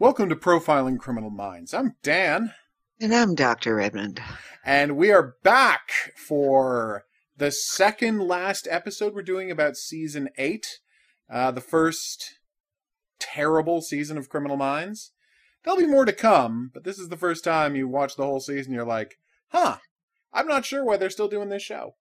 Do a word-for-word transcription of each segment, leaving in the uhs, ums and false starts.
Welcome to Profiling Criminal Minds. I'm Dan. And I'm Doctor Edmund. And we are back for the second last episode we're doing about Season eight. Uh, the first terrible season of Criminal Minds. There'll be more to come, but this is the first time you watch the whole season you're like, huh, I'm not sure why they're still doing this show.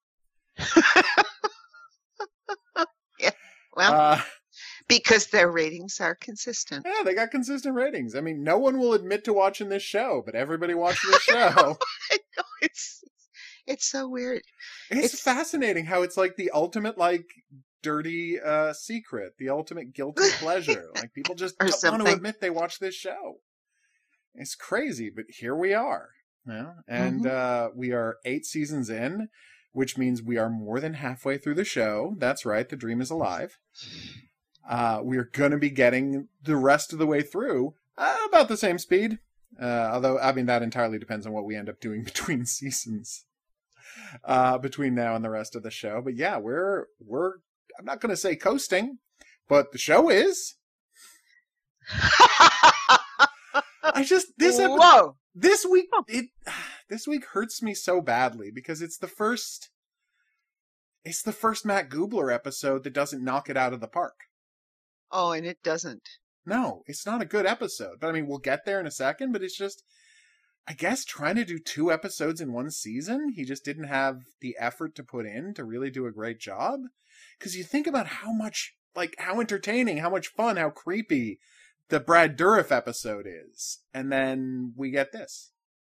yeah, well... Uh, Because their ratings are consistent. Yeah, they got consistent ratings. I mean, no one will admit to watching this show, but everybody watches this show. I know, it's it's so weird. It's, It's fascinating how it's like the ultimate, like, dirty uh, secret, the ultimate guilty pleasure. Like, people just Or don't want to something. admit they watch this show. It's crazy, but here we are. Yeah? And Mhm. uh, we are eight seasons in, which means we are more than halfway through the show. That's right, the dream is alive. Uh, we're going to be getting the rest of the way through uh, about the same speed. Uh, although, I mean, that entirely depends on what we end up doing between seasons, uh, between now and the rest of the show. But yeah, we're, we're, I'm not going to say coasting, but the show is. I just, this, epi- Whoa! this week, it, this week hurts me so badly because it's the first, it's the first Matt Gubler episode that doesn't knock it out of the park. Oh, and it doesn't. No, it's not a good episode. But I mean, we'll get there in a second, but it's just, I guess trying to do two episodes in one season, he just didn't have the effort to put in to really do a great job. Because you think about how much, like, how entertaining, how much fun, how creepy the Brad Dourif episode is. And then we get this.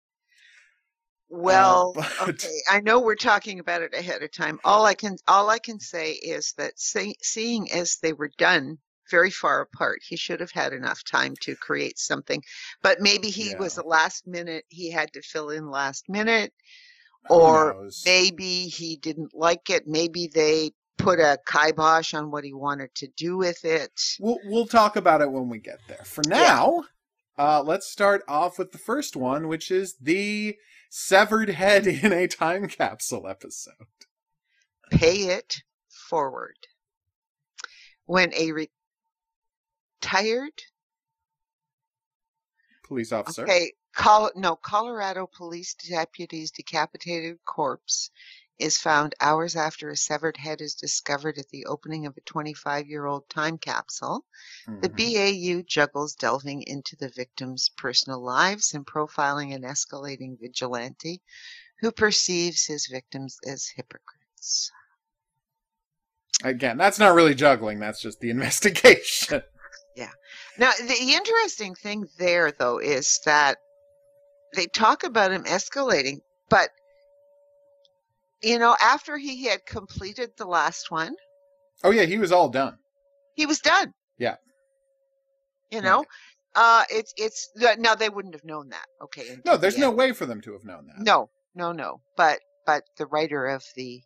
Well, Uh, but- okay, I know we're talking about it ahead of time. All I can all I can say is that see, seeing as they were done very far apart, he should have had enough time to create something. But maybe he Yeah. was a last minute, he had to fill in last minute, Who or knows? maybe he didn't like it. Maybe they put a kibosh on what he wanted to do with it. We'll, we'll talk about it when we get there. For now, uh, let's start off with the first one, which is the severed head in a time capsule episode. Pay it forward. When a retired, Police officer. okay, Col- no, Colorado police deputy's decapitated corpse is found hours after a severed head is discovered at the opening of a twenty-five-year-old time capsule. The Mhm. B A U juggles delving into the victims' personal lives and profiling an escalating vigilante who perceives his victims as hypocrites. Again, that's not really juggling. That's just the investigation. Now, the interesting thing there, though, is that they talk about him escalating, but, you know, after he had completed the last one, Oh yeah, he was all done. he was done. Yeah. You know, uh, it's, it's, now they wouldn't have known that. Okay. until No, there's the no end. way for them to have known that. No, no, no. But, but the writer of the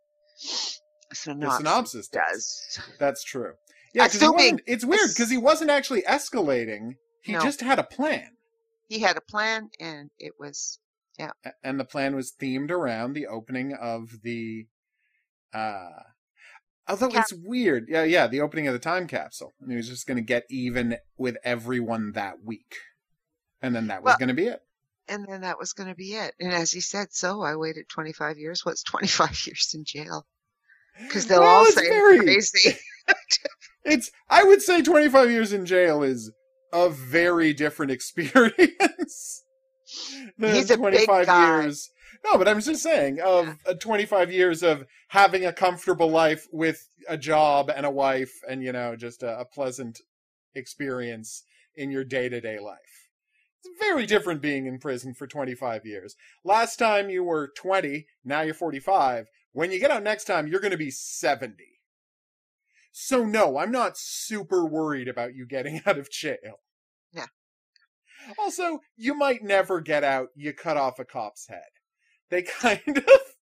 The synopsis, synopsis does. does. That's true. Yeah, because Assuming- it's weird because he wasn't actually escalating. He No. just had a plan. He had a plan, and it was, A- And the plan was themed around the opening of the, uh, although Cap- it's weird. Yeah, yeah, the opening of the time capsule. And he was just going to get even with everyone that week. And then that was Well- going to be it. and then that was going to be it. And as he said, so I waited twenty-five years. What's twenty-five years in jail? Because they'll Well, all it's say I'm very- crazy. It's, I would say twenty-five years in jail is a very different experience than He's a big twenty-five guy. years. No, but I'm just saying of uh, twenty-five years of having a comfortable life with a job and a wife and, you know, just a, a pleasant experience in your day-to-day life. It's very different being in prison for twenty-five years. Last time you were twenty, now you're forty-five. When you get out next time, you're going to be seventy. So no, I'm not super worried about you getting out of jail. Yeah. Also, you might never get out, you cut off a cop's head. They kind of...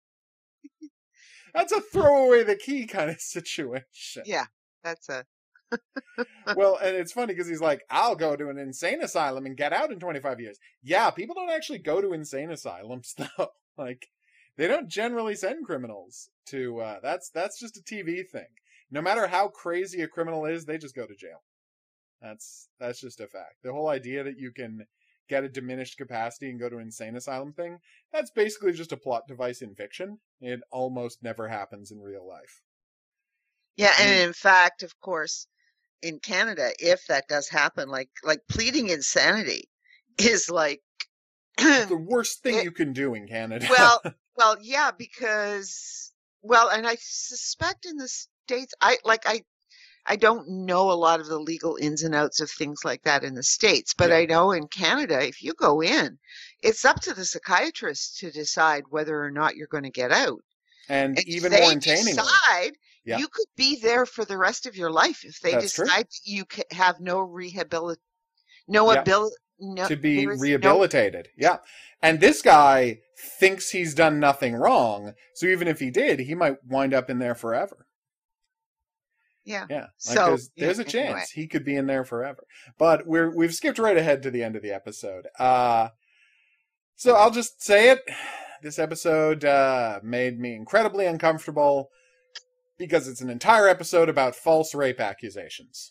That's a throw away the key kind of situation. Yeah, that's a Well, and it's funny because he's like, I'll go to an insane asylum and get out in twenty-five years. Yeah, people don't actually go to insane asylums, though. Like, they don't generally send criminals to, uh, that's, that's just a T V thing. No matter how crazy a criminal is, they just go to jail. That's that's just a fact. The whole idea that you can get a diminished capacity and go to an insane asylum thing, that's basically just a plot device in fiction. It almost never happens in real life. Yeah, I and mean, in fact, of course, in Canada, if that does happen, like like pleading insanity is like the worst thing it, you can do in Canada. well, well, yeah, because well, and I suspect in the States, I like I I don't know a lot of the legal ins and outs of things like that in the States, but Yeah. I know in Canada, if you go in, it's up to the psychiatrist to decide whether or not you're going to get out. And And if even more they entertainingly, decide, yeah, you could be there for the rest of your life if they that's true. decide that you ca- have no rehabilit, no Yeah. ability, no, To be there is no, rehabilitated. Yeah. And this guy thinks he's done nothing wrong, so even if he did, he might wind up in there forever. yeah. Yeah, like So, there's yeah, there's a chance anyway. he could be in there forever. But we're we've skipped right ahead to the end of the episode. Uh, so I'll just say it. This episode uh, made me incredibly uncomfortable because it's an entire episode about false rape accusations.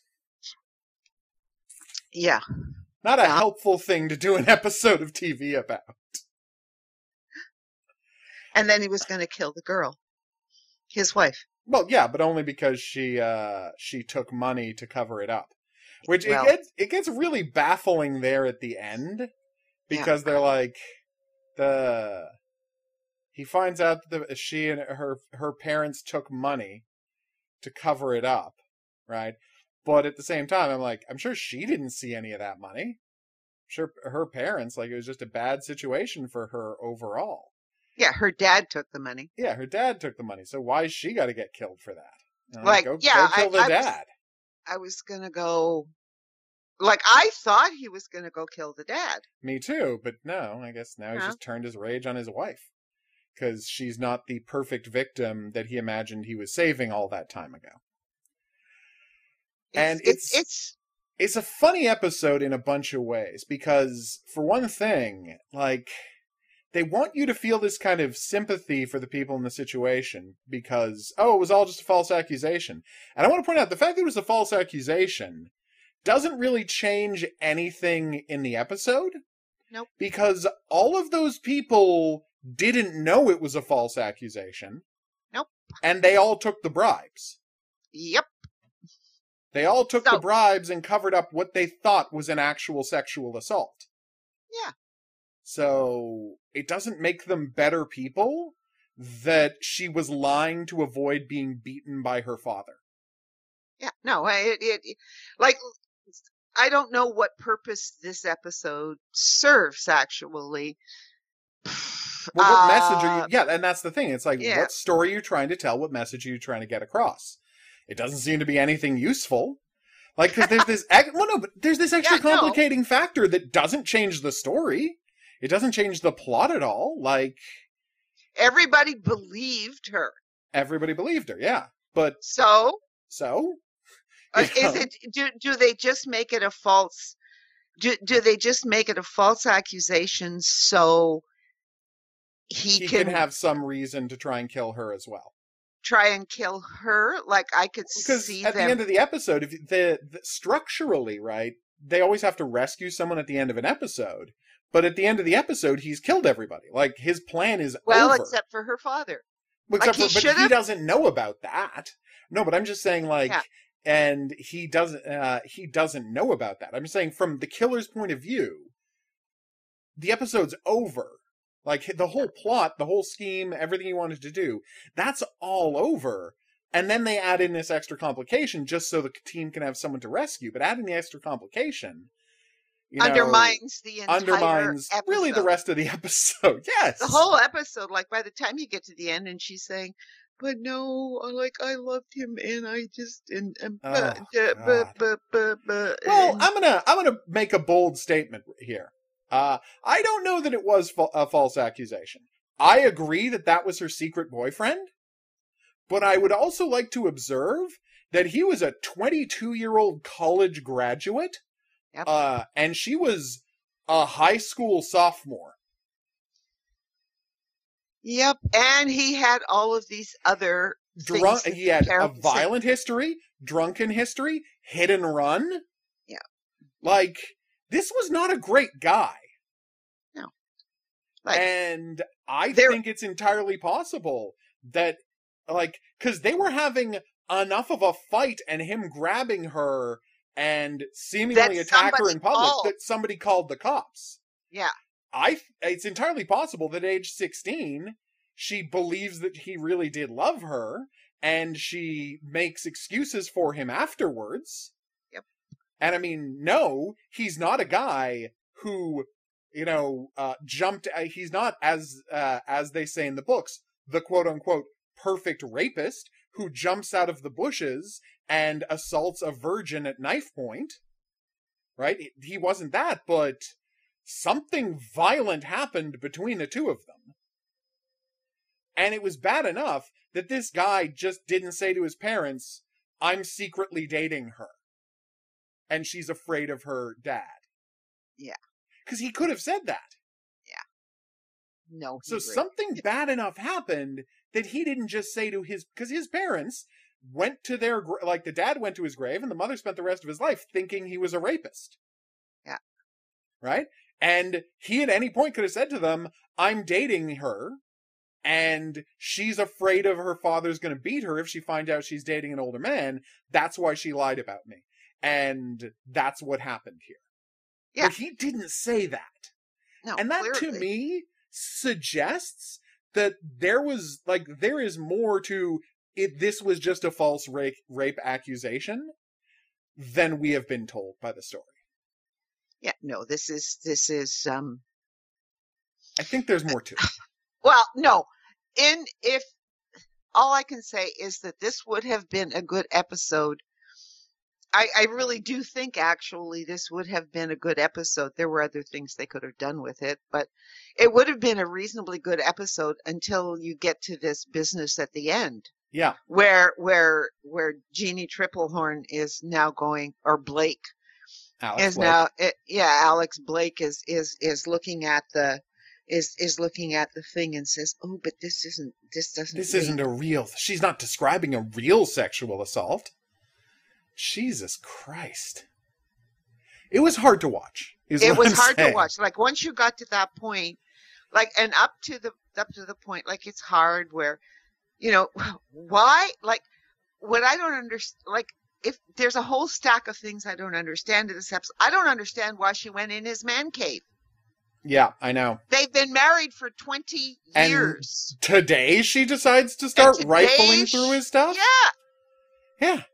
Yeah. Not a Yeah. helpful thing to do an episode of T V about. And then he was going to kill the girl, his wife. Well, yeah, but only because she uh, she took money to cover it up. Which Well- it gets it gets really baffling there at the end because they're like the he finds out that the, she and her her parents took money to cover it up, right? But at the same time, I'm like, I'm sure she didn't see any of that money. I'm sure her parents, like, it was just a bad situation for her overall. Yeah, her dad took the money. Yeah, her dad took the money, so why is she got to get killed for that? You know, Like, go, yeah, go kill I- the I was- dad. I was going to go, like, I thought he was going to go kill the dad. Me too, but no, I guess now he's Huh? just turned his rage on his wife. Because she's not the perfect victim that he imagined he was saving all that time ago. And it's, it's- it's, It's a funny episode in a bunch of ways, because, for one thing, like, they want you to feel this kind of sympathy for the people in the situation, because, oh, it was all just a false accusation. And I want to point out, the fact that it was a false accusation doesn't really change anything in the episode. Nope. Because all of those people didn't know it was a false accusation. Nope. And they all took the bribes. yep. They all took So- the bribes and covered up what they thought was an actual sexual assault. Yeah. So it doesn't make them better people that she was lying to avoid being beaten by her father. Yeah. No, I- it, it, it, like, I don't know what purpose this episode serves, actually. Well, what message are Uh, you... Yeah, and that's the thing. It's like, yeah. what story are you trying to tell? What message are you trying to get across? It doesn't seem to be anything useful. Like, because there's this... ex- well, no, but there's this extra Yeah, no. complicating factor that doesn't change the story. It doesn't change the plot at all. Like, Everybody believed her. everybody believed her, yeah. But, So, so? uh, You know? is it, do, do they just make it a false, do, do they just make it a false accusation so he, He can, can have some reason to try and kill her as well. try and kill her? Like, I could Because see at them. the end of the episode, if the, the structurally, right, they always have to rescue someone at the end of an episode. But at the end of the episode, he's killed everybody. Like, his plan is well, over. except for her father. Except like, for, he but he should've- doesn't know about that. No, but I'm just saying, like, Yeah. and he doesn't. Uh, he doesn't know about that. I'm just saying, from the killer's point of view, the episode's over. Like, the whole plot, the whole scheme, everything he wanted to do, that's all over. And then they add in this extra complication just so the team can have someone to rescue. But adding the extra complication, you know, Undermines the entire undermines episode. really the rest of the episode. Yes, The whole episode, like by the time you get to the end and she's saying, but no, uh, like I loved him and I just, and, and Oh, but, uh, God. but, but, but, but, Well, and- I'm gonna I'm gonna make a bold statement here. Uh, I don't know that it was fa- a false accusation. I agree that that was her secret boyfriend, but I would also like to observe that he was a twenty-two-year-old college graduate, Yep. uh, and she was a high school sophomore. Yep, and he had all of these other Drunk, things. he had a parents said. violent history, drunken history, hit and run. Yeah. Like, this was not a great guy. No. Like, and I there- think it's entirely possible that, like, because they were having enough of a fight and him grabbing her and seemingly That attack her somebody in public called. that somebody called the cops. Yeah. I. It's entirely possible that at age sixteen, she believes that he really did love her, and she makes excuses for him afterwards. Yep. And I mean, no, he's not a guy who, you know, uh, jumped. Uh, he's not, as uh, as they say in the books, the quote unquote perfect rapist who jumps out of the bushes and assaults a virgin at knife point. Right? He wasn't that, but something violent happened between the two of them. And it was bad enough that this guy just didn't say to his parents, I'm secretly dating her. And she's afraid of her dad. Yeah. Because he could have said that. No. So he really- something bad enough happened that he didn't just say to his... Because his parents went to their... gra- Like, the dad went to his grave, and the mother spent the rest of his life thinking he was a rapist. Yeah. Right? And he at any point could have said to them, I'm dating her, and she's afraid of her father's going to beat her if she finds out she's dating an older man. That's why she lied about me. And that's what happened here. Yeah. But he didn't say that. No, And that, clearly. to me, suggests that there was, like, there is more to it. This was just a false rape, rape accusation than we have been told by the story. Yeah, no, this is, this is, um, I think there's more to it. well, no, in, if, all I can say is that this would have been a good episode. I, I really do think actually this would have been a good episode. There were other things they could have done with it, but it would have been a reasonably good episode until you get to this business at the end. Yeah. Where, where, where Jeannie Triplehorn is now going, or Blake Alex is Blake. now, it, yeah, Alex Blake is, is, is looking at the, is, is looking at the thing and says, oh, but this isn't, this doesn't, This rape." isn't a real... She's not describing a real sexual assault. Jesus Christ. It was hard to watch. is It what was I'm hard saying. to watch. Like once you got to that point, like, and up to the, up to the point, like it's hard where, you know, why, like, what I don't understand, like, if there's a whole stack of things I don't understand in this episode, I don't understand why she went in his man cave. Yeah, I know. They've been married for twenty And years. Today she decides to start today rifling sh- through his stuff? Yeah. Yeah.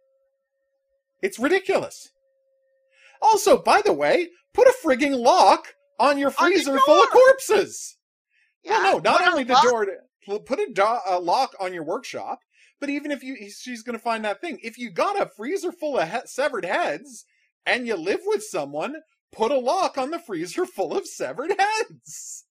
It's ridiculous. Also, by the way, put a frigging lock on your On the freezer full of door. corpses. Yeah. Well, no, not Put a only the lock- door, to, put a, do, a lock on your workshop, but even if you, she's going to find that thing. If you got a freezer full of he- severed heads and you live with someone, put a lock on the freezer full of severed heads.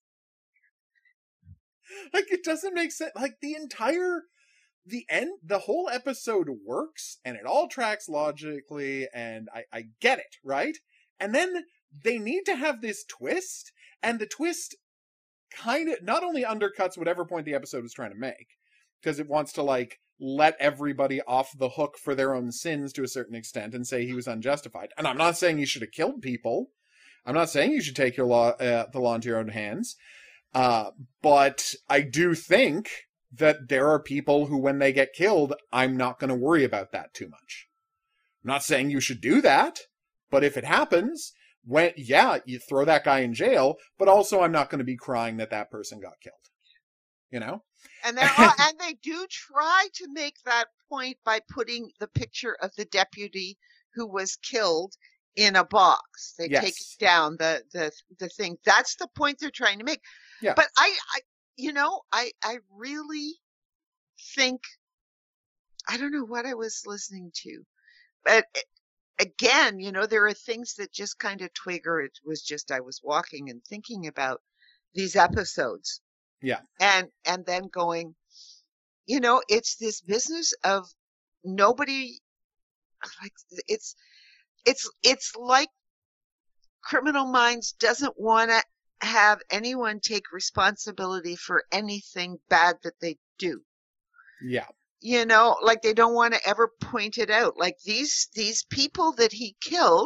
Like, it doesn't make sense. Like, the entire, the end, the whole episode works, and it all tracks logically, and I, I get it, right? And then they need to have this twist, and the twist kind of not only undercuts whatever point the episode was trying to make, because it wants to, like, let everybody off the hook for their own sins to a certain extent and say he was unjustified. And I'm not saying you should have killed people. I'm not saying you should take your law, uh, the law into your own hands. Uh, but I do think that there are people who, when they get killed, I'm not going to worry about that too much. I'm not saying you should do that, but if it happens, when, yeah, you throw that guy in jail, but also I'm not going to be crying that that person got killed. You know? And there are, and they do try to make that point by putting the picture of the deputy who was killed in a box. They Yes. take down the, the, the thing. That's the point they're trying to make. Yeah. But I, I, you know, I, I really think, I don't know what I was listening to, but it, again, you know, there are things that just kind of trigger. It was just, I was walking and thinking about these episodes. Yeah. And, and then going, you know, it's this business of nobody, like, it's, it's, it's like Criminal Minds doesn't want to have anyone take responsibility for anything bad that they do. Yeah. You know, like they don't want to ever point it out. Like these, these people that he killed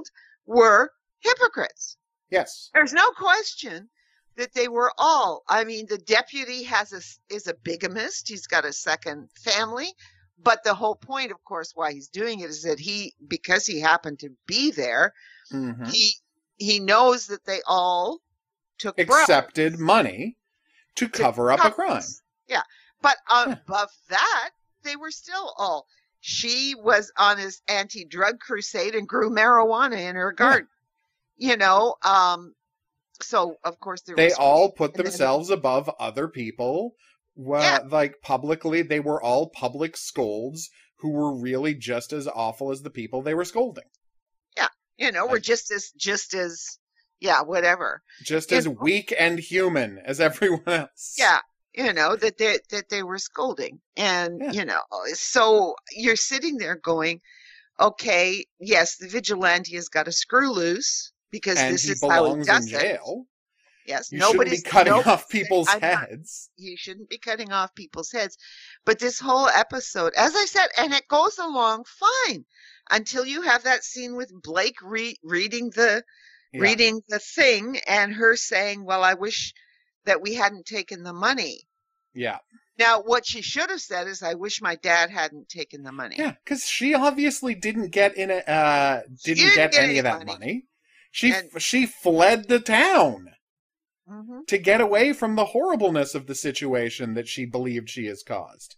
were hypocrites. Yes. There's no question that they were all. I mean, the deputy has a, is a bigamist. He's got a second family. But the whole point, of course, why he's doing it is that he, because he happened to be there, Mm-hmm. he he knows that they all took accepted bribes money to to cover up a cover crime. this. Yeah. But Yeah. above that, they were still all. She was on his anti-drug crusade and grew marijuana in her garden. You know, um, so of course there They was all put and then- themselves above other people. Well, Yeah. like publicly, they were all public scolds who were really just as awful as the people they were scolding. you know, we're like- just as just as yeah, whatever. Just You as know? weak and human as everyone else. Yeah. You know, that they that they were scolding. And, Yeah. you know, so you're sitting there going, okay, yes, the vigilante has got a screw loose because And this he is how he belongs in does it. jail. Yes, You shouldn't be nobody's cutting nobody's off people's saying, "I'm not." heads. You shouldn't be cutting off people's heads. But this whole episode, as I said, and it goes along fine until you have that scene with Blake re- reading the Yeah. reading the thing and her saying, "Well, I wish that we hadn't taken the money." Yeah. Now, what she should have said is, "I wish my dad hadn't taken the money." Yeah, because she obviously didn't get in a, uh, didn't, didn't get, get any any of that money. money. She And- she fled the town hmm to get away from the horribleness of the situation that she believed she has caused.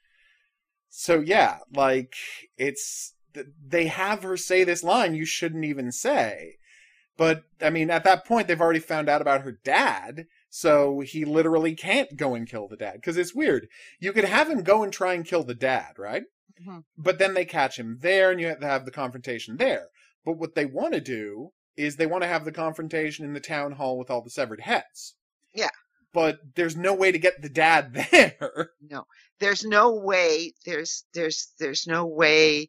So yeah, like it's they have her say this line you shouldn't even say. But I mean, at that point they've already found out about her dad, so he literally can't go and kill the dad because it's weird. You could have him go and try and kill the dad, right? hmm But then they catch him there and you have to have the confrontation there. But what they want to do is they want to have the confrontation in the town hall with all the severed heads. Yeah. But there's no way to get the dad there. No, there's no way. There's there's there's no way.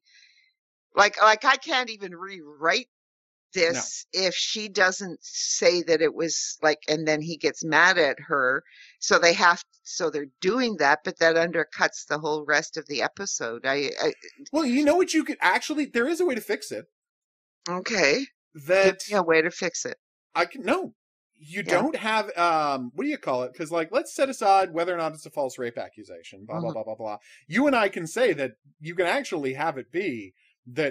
Like like I can't even rewrite this if she doesn't say that it was like, and then he gets mad at her. So they have, so they're doing that, but that undercuts the whole rest of the episode. I, I Well, you know what you could actually, there is a way to fix it. okay, That give me a way to fix it. I can, no, you Yeah. don't have, um, what do you call it? Because, like, let's set aside whether or not it's a false rape accusation, blah, blah, Mhm. blah, blah, blah. You and I can say that you can actually have it be that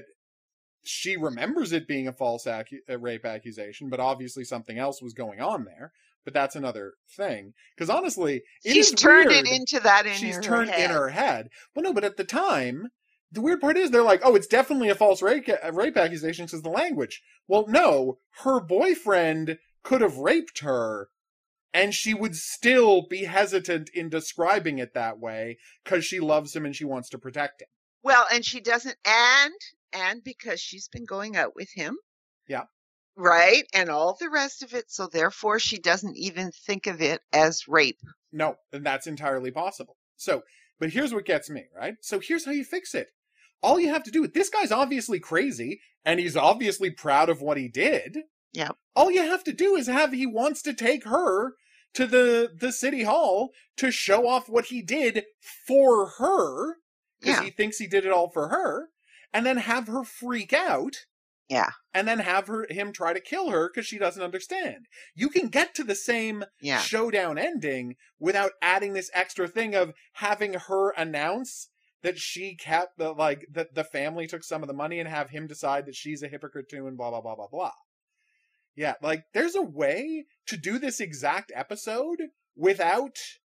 she remembers it being a false acu- uh, rape accusation, but obviously something else was going on there. But that's another thing. Because honestly, it She's is turned weird. it into that in She's her turned head. in her head. Well, no, but at the time, the weird part is they're like, oh, it's definitely a false rape, a rape accusation because the language. Well, no, her boyfriend could have raped her, and she would still be hesitant in describing it that way because she loves him and she wants to protect him. Well, and she doesn't, and and because she's been going out with him. Yeah. Right, and all the rest of it, so therefore she doesn't even think of it as rape. No, and that's entirely possible. So, but here's what gets me, right? So here's how you fix it. All you have to do, this guy's obviously crazy, and he's obviously proud of what he did. Yeah. All you have to do is have, he wants to take her to the, the city hall to show off what he did for her, because Yeah. he thinks he did it all for her, and then have her freak out. Yeah. And then have her him try to kill her because she doesn't understand. You can get to the same Yeah. showdown ending without adding this extra thing of having her announce that she kept the like that the family took some of the money and have him decide that she's a hypocrite too and blah blah blah blah blah. Yeah, like there's a way to do this exact episode without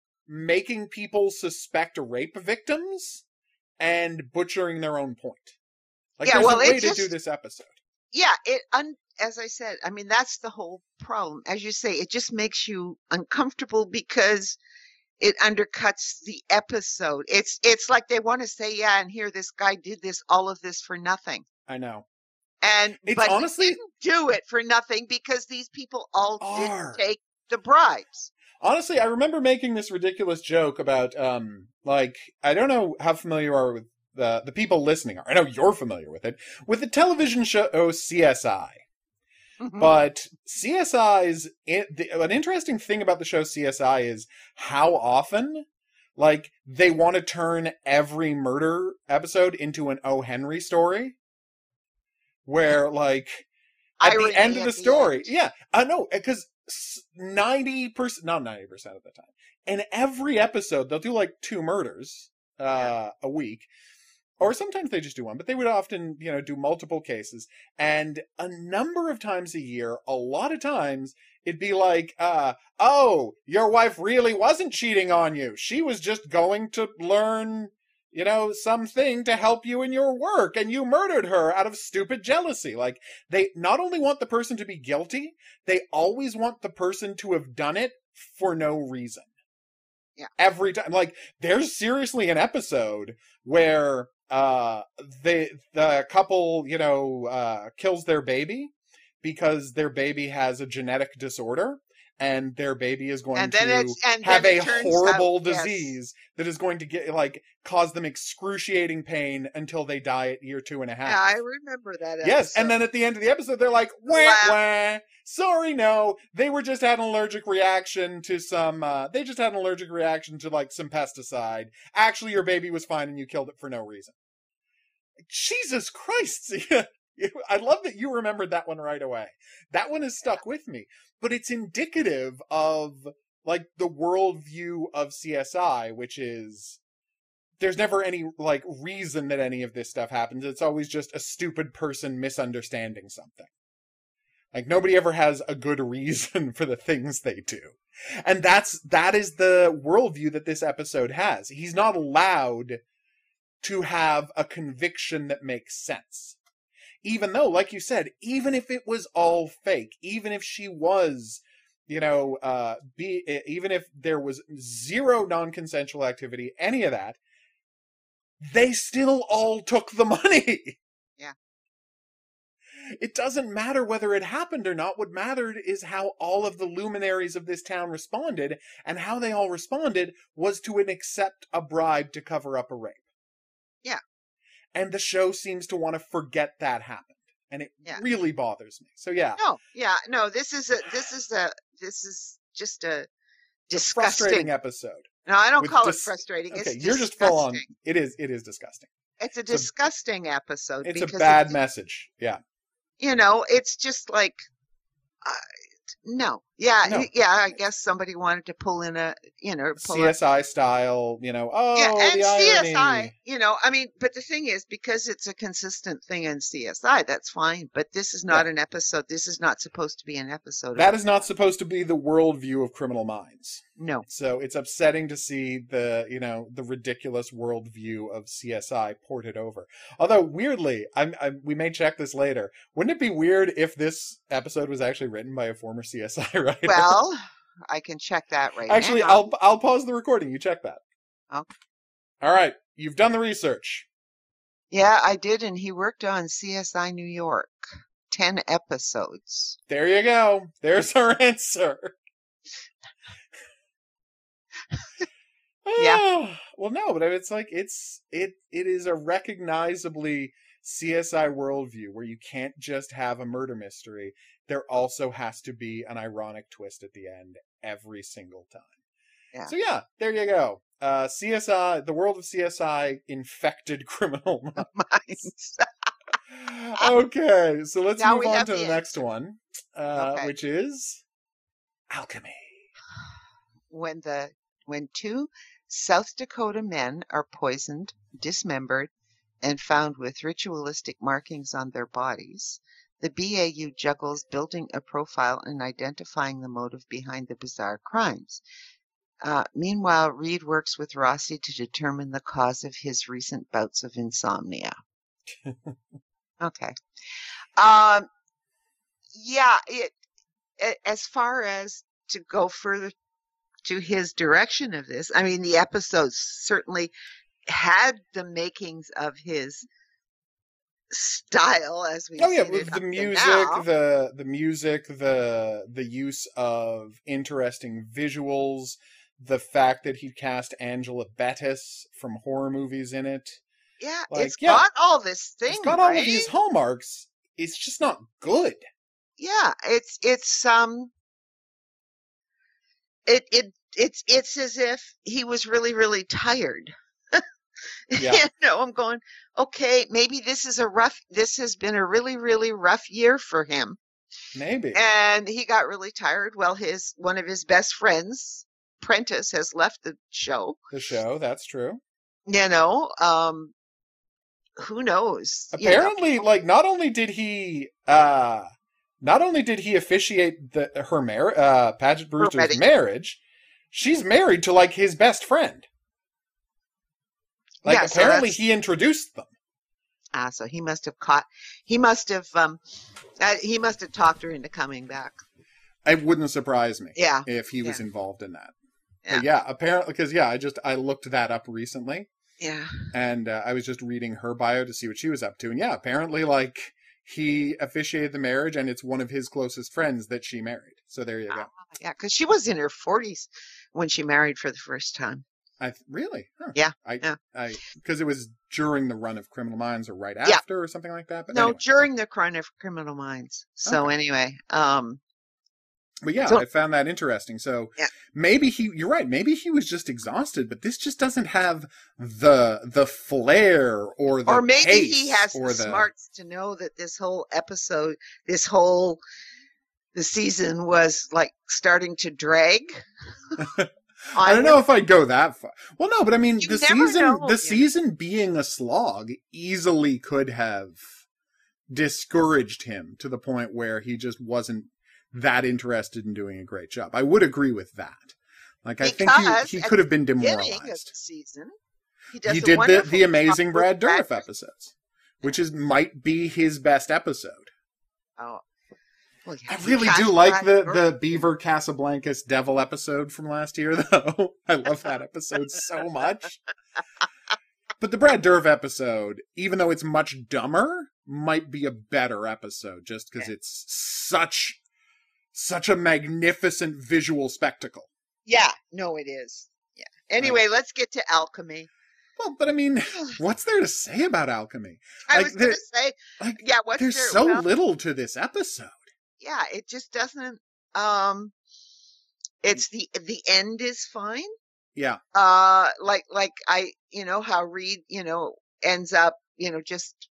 making people suspect rape victims and butchering their own point. Like Yeah, there's well, a way it to do just- this episode. Yeah, it un, as I said, I mean that's the whole problem. As you say, it just makes you uncomfortable because it undercuts the episode. It's it's like they want to say, yeah, and here this guy did this, all of this for nothing. I know. And It's but honestly- he didn't do it for nothing because these people all Are. didn't take the bribes. Honestly, I remember making this ridiculous joke about, um, like, I don't know how familiar you are with the, the people listening are. I know you're familiar with it. With the television show C S I. Mhm. But C S I's, the, an interesting thing about the show C S I is how often, like, they want to turn every murder episode into an O. Henry story. Where, like, at irony the end of at the the story. end. Yeah, I know, because ninety percent, not ninety percent of the time, in every episode, they'll do like two murders uh, Yeah. a week. Or sometimes they just do one, but they would often, you know, do multiple cases. And a number of times a year, a lot of times, it'd be like, uh, oh, your wife really wasn't cheating on you. She was just going to learn, you know, something to help you in your work, and you murdered her out of stupid jealousy. Like, they not only want the person to be guilty, they always want the person to have done it for no reason. Yeah. Every time. Like, there's seriously an episode where uh they the couple you know uh kills their baby because their baby has a genetic disorder, and their baby is going And then to it's and have then a it turns horrible out, yes. disease that is going to get like cause them excruciating pain until they die at year two and a half. Yeah, I remember that episode. Yes, and then at the end of the episode, they're like, wah, Wow. wah. Sorry, no. They were just had an allergic reaction to some, uh, they just had an allergic reaction to, like, some pesticide. Actually, your baby was fine and you killed it for no reason. Jesus Christ. I love that you remembered that one right away. That one has stuck with me. But it's indicative of, like, the worldview of C S I, which is, there's never any, like, reason that any of this stuff happens. It's always just a stupid person misunderstanding something. Like, nobody ever has a good reason for the things they do. And that's, that is the worldview that this episode has. He's not allowed to have a conviction that makes sense. Even though, like you said, even if it was all fake, even if she was, you know, uh, be, even if there was zero non-consensual activity, any of that, they still all took the money. Yeah. It doesn't matter whether it happened or not. What mattered is how all of the luminaries of this town responded, and how they all responded was to accept a bribe to cover up a rape. Yeah. And the show seems to want to forget that happened. And it Yeah. really bothers me. So yeah. No, yeah, no, this is a this is a this is just a disgusting Frustrating episode. No, I don't with call dis- it frustrating. Okay, It's you're just full on. disgusting. It is. It is disgusting. It's a It's a- disgusting episode. It's a because bad it's- message. Yeah. You know, it's just like, uh, no, yeah, No. yeah. I guess somebody wanted to pull in a, you know, pull C S I style, you know, oh, yeah, and the C S irony. I, you know, I mean, but the thing is, because it's a consistent thing in C S I, that's fine. But this is not Yeah. an episode. This is not supposed to be an episode. That of, is not supposed to be the worldview of Criminal Minds. no. So it's upsetting to see the, you know, the ridiculous worldview of C S I ported over. Although, weirdly, I'm, I'm, we may check this later. Wouldn't it be weird if this episode was actually written by a former C S I writer? Well, I can check that right Actually, now. I'll I'll pause the recording. You check that. Okay. All right, you've done the research. Yeah, I did, and he worked on C S I New York, ten episodes. There you go. There's our answer. Yeah. Ah, well, no, but it's like it's it it is a recognizably C S I worldview where you can't just have a murder mystery. There also has to be an ironic twist at the end every single time. Yeah. So yeah, there you go. Uh, C S I, the world of C S I, infected criminal minds. Minds. Okay, so let's Now move we on have to the, the next one, uh, Okay. which is alchemy. when the when two South Dakota men are poisoned, dismembered, and found with ritualistic markings on their bodies, the B A U juggles building a profile and identifying the motive behind the bizarre crimes. Uh, meanwhile, Reed works with Rossi to determine the cause of his recent bouts of insomnia. Okay. Um, yeah, it, a- as far as to go further to his direction of this, I mean, the episodes certainly had the makings of his style, as we Oh yeah, seen with it the up to music, now. the the music, the the use of interesting visuals, the fact that he cast Angela Bettis from horror movies in it. Yeah, like, it's yeah, got all this thing, It's got all right? of these hallmarks. It's just not good. Yeah, it's it's um, it it it's it's as if he was really really tired. Yeah. You know, I'm going, okay, maybe this is a rough. This has been a really really rough year for him. Maybe. And he got really tired. Well, his one of his best friends, Prentice, has left the show. The show, that's true. You know, um, who knows? Apparently, you know? like, not only did he, uh, not only did he officiate the her mar- uh, Paget Brewster's marriage, she's married to, like, his best friend. Like, yeah, apparently so he introduced them. Ah, so he must have caught, he must have, um, uh, he must have talked her into coming back. It wouldn't surprise me. Yeah. If he was yeah. involved in that. Yeah. But yeah, apparently, because, yeah, I just, I looked that up recently. Yeah. And uh, I was just reading her bio to see what she was up to. And yeah, apparently, like, he officiated the marriage, and it's one of his closest friends that she married. So there you go. Uh, yeah, because she was in her forties when she married for the first time. I really? Huh. Yeah. I, yeah. I, because it was during the run of Criminal Minds or right yeah. after or something like that. But no, anyway. during the run of Criminal Minds. So okay. anyway, um, but yeah, so, I found that interesting. So yeah. maybe he, you're right. Maybe he was just exhausted, but this just doesn't have the the flair or the or maybe pace he has or the, the smarts to know that this whole episode, this whole the season was like starting to drag. I don't know if I'd go that far. Well, no, but I mean, you the never season, know, the know. season being a slog easily could have discouraged him to the point where he just wasn't that interested in doing a great job. I would agree with that. Like, I think he, he could have been demoralized. Of the season, he, he did the, the amazing Brad Dourif episodes, which is might be his best episode. Oh. Well, yeah, I really do like the, the Beaver Casablancas Devil episode from last year, though. I love that episode so much. But the Brad Dourif episode, even though it's much dumber, might be a better episode just because yeah. it's such such a magnificent visual spectacle. Yeah, no, it is. Yeah. Anyway, right. Let's get to Alchemy. Well, but I mean, what's there to say about Alchemy? I like, was going to say, like, yeah, what's there's there, so well, little to this episode. Yeah, it just doesn't. Um, it's the the end is fine. Yeah. Uh, like like I, you know how Reed, you know, ends up, you know, just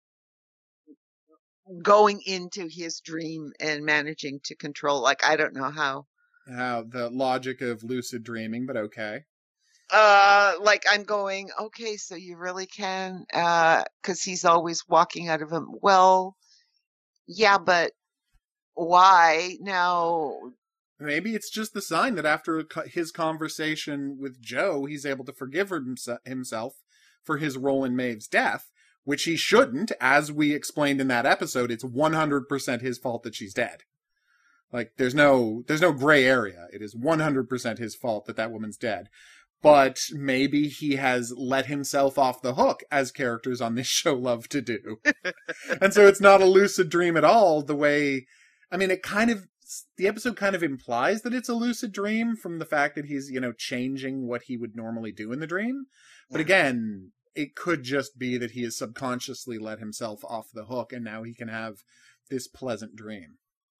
going into his dream and managing to control. Like I don't know how. How the logic of lucid dreaming, but okay. Uh, like I'm going, okay, so you really can, uh, because he's always walking out of him. Well, yeah, but. Why now? Maybe it's just the sign that after his conversation with Joe, he's able to forgive himself for his role in Maeve's death, which he shouldn't. As we explained in that episode, it's one hundred percent his fault that she's dead. Like, there's no, there's no gray area. It is one hundred percent his fault that that woman's dead. But maybe he has let himself off the hook, as characters on this show love to do. And so it's not a lucid dream at all, the way... I mean, it kind of, the episode kind of implies that it's a lucid dream from the fact that he's, you know, changing what he would normally do in the dream. But yeah. again, it could just be that he has subconsciously let himself off the hook and now he can have this pleasant dream.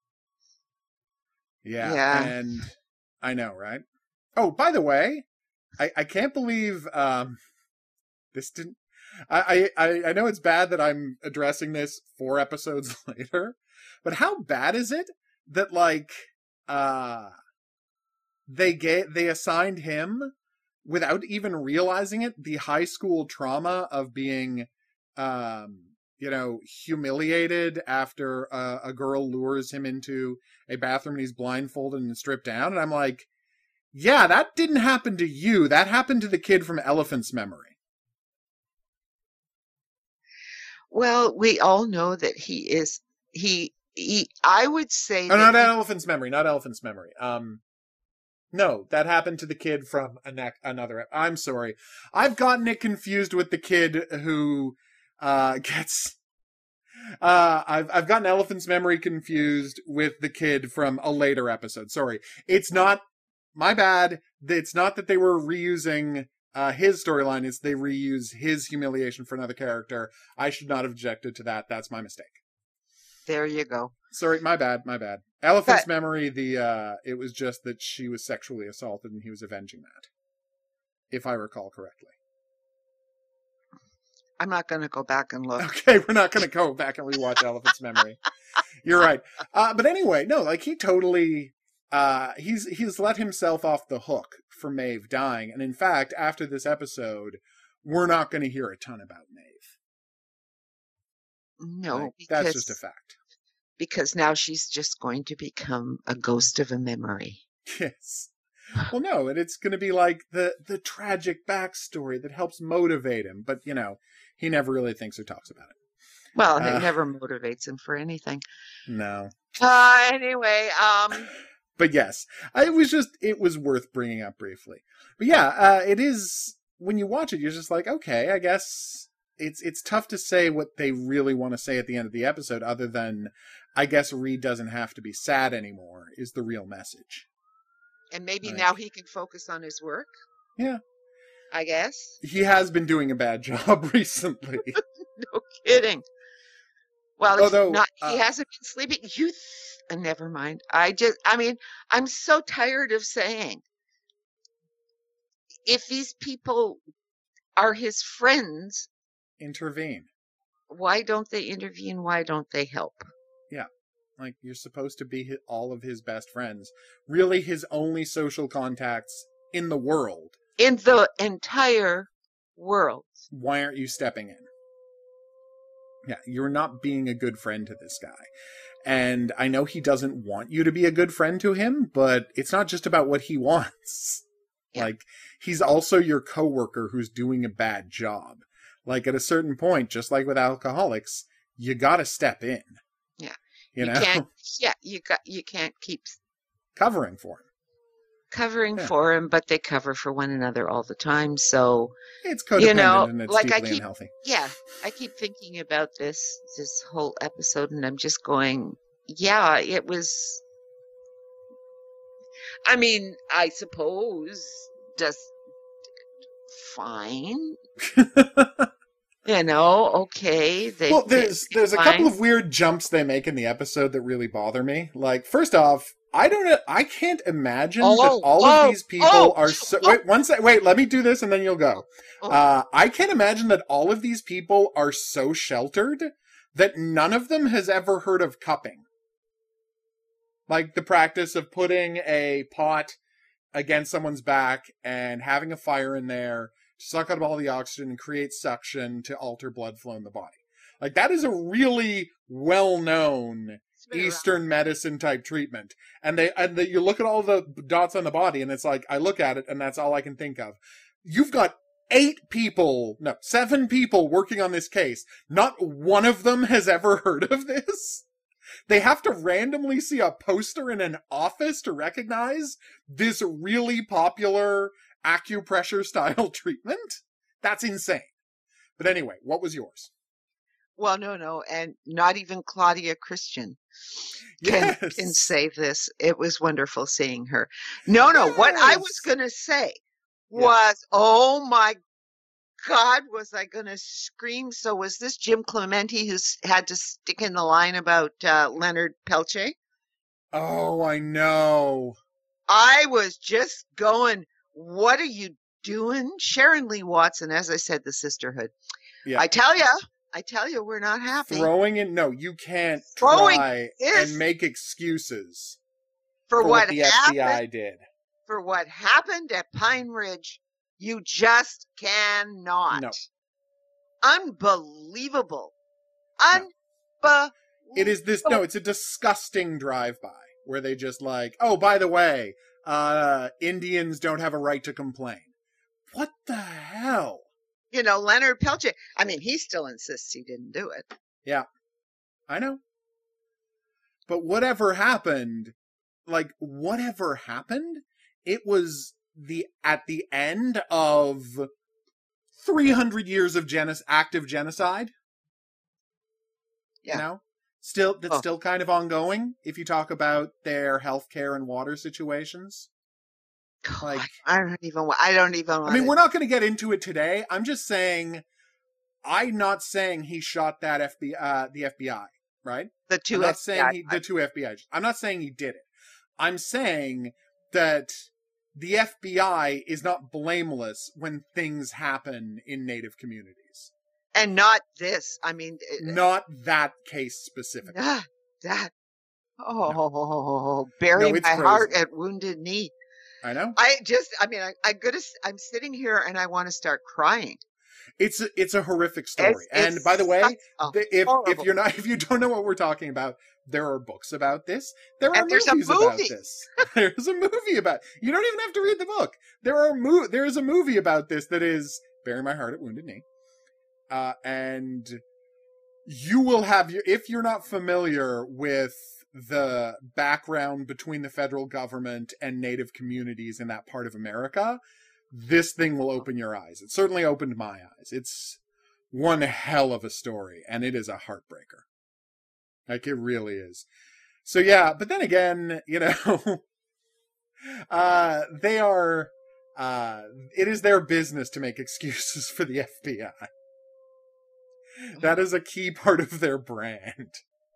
Yeah. yeah. And I know, right? Oh, by the way, I, I can't believe um, this didn't, I, I, I know it's bad that I'm addressing this four episodes later. But how bad is it that, like, uh, they get, they assigned him, without even realizing it, the high school trauma of being, um, you know, humiliated after a, a girl lures him into a bathroom and he's blindfolded and stripped down? And I'm like, yeah, that didn't happen to you. That happened to the kid from Elephant's Memory. Well, we all know that he is, he, He, I would say. Oh, not he, Elephant's Memory. Not Elephant's Memory. Um, no, that happened to the kid from a ne- another. I'm sorry, I've gotten it confused with the kid who uh, gets. Uh, I've I've gotten Elephant's Memory confused with the kid from a later episode. Sorry, it's not my bad. It's not that they were reusing uh, his storyline. It's they reuse his humiliation for another character. I should not have objected to that. That's my mistake. There you go. Sorry, my bad, my bad. Elephant's but, Memory, the uh, it was just that she was sexually assaulted and he was avenging that, if I recall correctly. I'm not going to go back and look. Okay, we're not going to go back and rewatch Elephant's Memory. You're right. Uh, but anyway, no, like he totally, uh, he's, he's let himself off the hook for Maeve dying. And in fact, after this episode, we're not going to hear a ton about Maeve. No, Like, because, that's just a fact. Because now she's just going to become a ghost of a memory. Yes. Well, no, and it's going to be like the, the tragic backstory that helps motivate him. But, you know, he never really thinks or talks about it. Well, Uh, it never motivates him for anything. No. Uh, anyway, um... But yes, I, it was just, it was worth bringing up briefly. But yeah, uh, it is, when you watch it, you're just like, okay, I guess it's it's tough to say what they really want to say at the end of the episode, other than, I guess Reed doesn't have to be sad anymore, is the real message. And maybe Like, now he can focus on his work? Yeah. I guess. He has been doing a bad job recently. No kidding. Well, Although, not, uh, he hasn't been sleeping. You, th- uh, never mind. I just, I mean, I'm so tired of saying, if these people are his friends, intervene. why don't they intervene? Why don't they help? Yeah. Like, you're supposed to be hi- all of his best friends. Really his only social contacts in the world. In the entire world. Why aren't you stepping in? Yeah, you're not being a good friend to this guy. And I know he doesn't want you to be a good friend to him, but it's not just about what he wants. Yeah. Like, he's also your coworker who's doing a bad job. Like, at a certain point, just like with alcoholics, you gotta step in. Yeah. You, You know? can't, yeah, you got, you can't keep Covering for him. covering Yeah. for him, but they cover for one another all the time. So, It's codependent you know, and it's like I deeply keep, unhealthy. yeah, I keep thinking about this, this whole episode, and I'm just going, yeah, it was, I mean, I suppose, just fine. You know, okay. They, Well, there's they- there's a fine. couple of weird jumps they make in the episode that really bother me. Like, first off, I don't know, I can't imagine Oh, that all oh, of these people oh, are so, oh. wait, one sec, wait, let me do this and then you'll go. Oh. Uh, I can't imagine that all of these people are so sheltered that none of them has ever heard of cupping. Like the practice of putting a pot against someone's back and having a fire in there to suck out all the oxygen and create suction to alter blood flow in the body. Like, that is a really well-known It's been around. Eastern medicine type treatment. And they, and they, you look at all the dots on the body and it's like, I look at it and that's all I can think of. You've got eight people, no, seven people working on this case. Not one of them has ever heard of this. They have to randomly see a poster in an office to recognize this really popular acupressure style treatment. That's insane. But anyway, what was yours? Well, no, no, and not even Claudia Christian can, Yes. can say this. It was wonderful seeing her. No, no, what I was Yes. going to say Yeah. was, oh my God, was I going to scream? So was this Jim Clementi who s- had to stick in the line about uh, Leonard Pelche? Oh, I know. I was just going, what are you doing? Sharon Lee Watson, as I said, the sisterhood. Yeah. I tell you, I tell you, we're not happy. Throwing in, no, you can't Throwing try this- and make excuses for, for what, what the happened, F B I did. for what happened at Pine Ridge. You just cannot. No. Unbelievable. No. Unbelievable. It is this, no, it's a disgusting drive-by where they just like, oh, by the way, uh, Indians don't have a right to complain. What the hell? You know, Leonard Pelche. I mean, he still insists he didn't do it. I know. But whatever happened, like, whatever happened, it was the, at the end of three hundred years of genos- active genocide. Yeah. You know? Still, that's Oh. still kind of ongoing if you talk about their healthcare and water situations. Like, I don't even. wa- I don't even. I Want mean, to- we're not going to get into it today. I'm just saying, I'm not saying he shot that F B I, uh, the F B I, right? the two I'm not F B I saying he, the two F B I. I'm not saying he did it. I'm saying that the F B I is not blameless when things happen in Native communities. and not this. I mean, it- Not that case specifically. ah, that. Oh, bury No, it's my heart crazy. at Wounded Knee. I know. I just, I mean, I, I gotta, s- I'm sitting here and I want to start crying. It's a, it's a horrific story. It's, And by the it's such way, a the, if if horrible, you're not if you don't know what we're talking about, there are books about this. There are and there's a movies about movie. this. There's a movie about. You don't even have to read the book. There are mo- there is a movie about this that is Bury My Heart at Wounded Knee. Uh, and you will have your, if you're not familiar with the background between the federal government and Native communities in that part of America, this thing will open your eyes. It certainly opened my eyes. It's one hell of a story, and it is a heartbreaker. Like, it really is. So yeah, but then again, you know, uh, they are, uh, it is their business to make excuses for the F B I. That is a key part of their brand.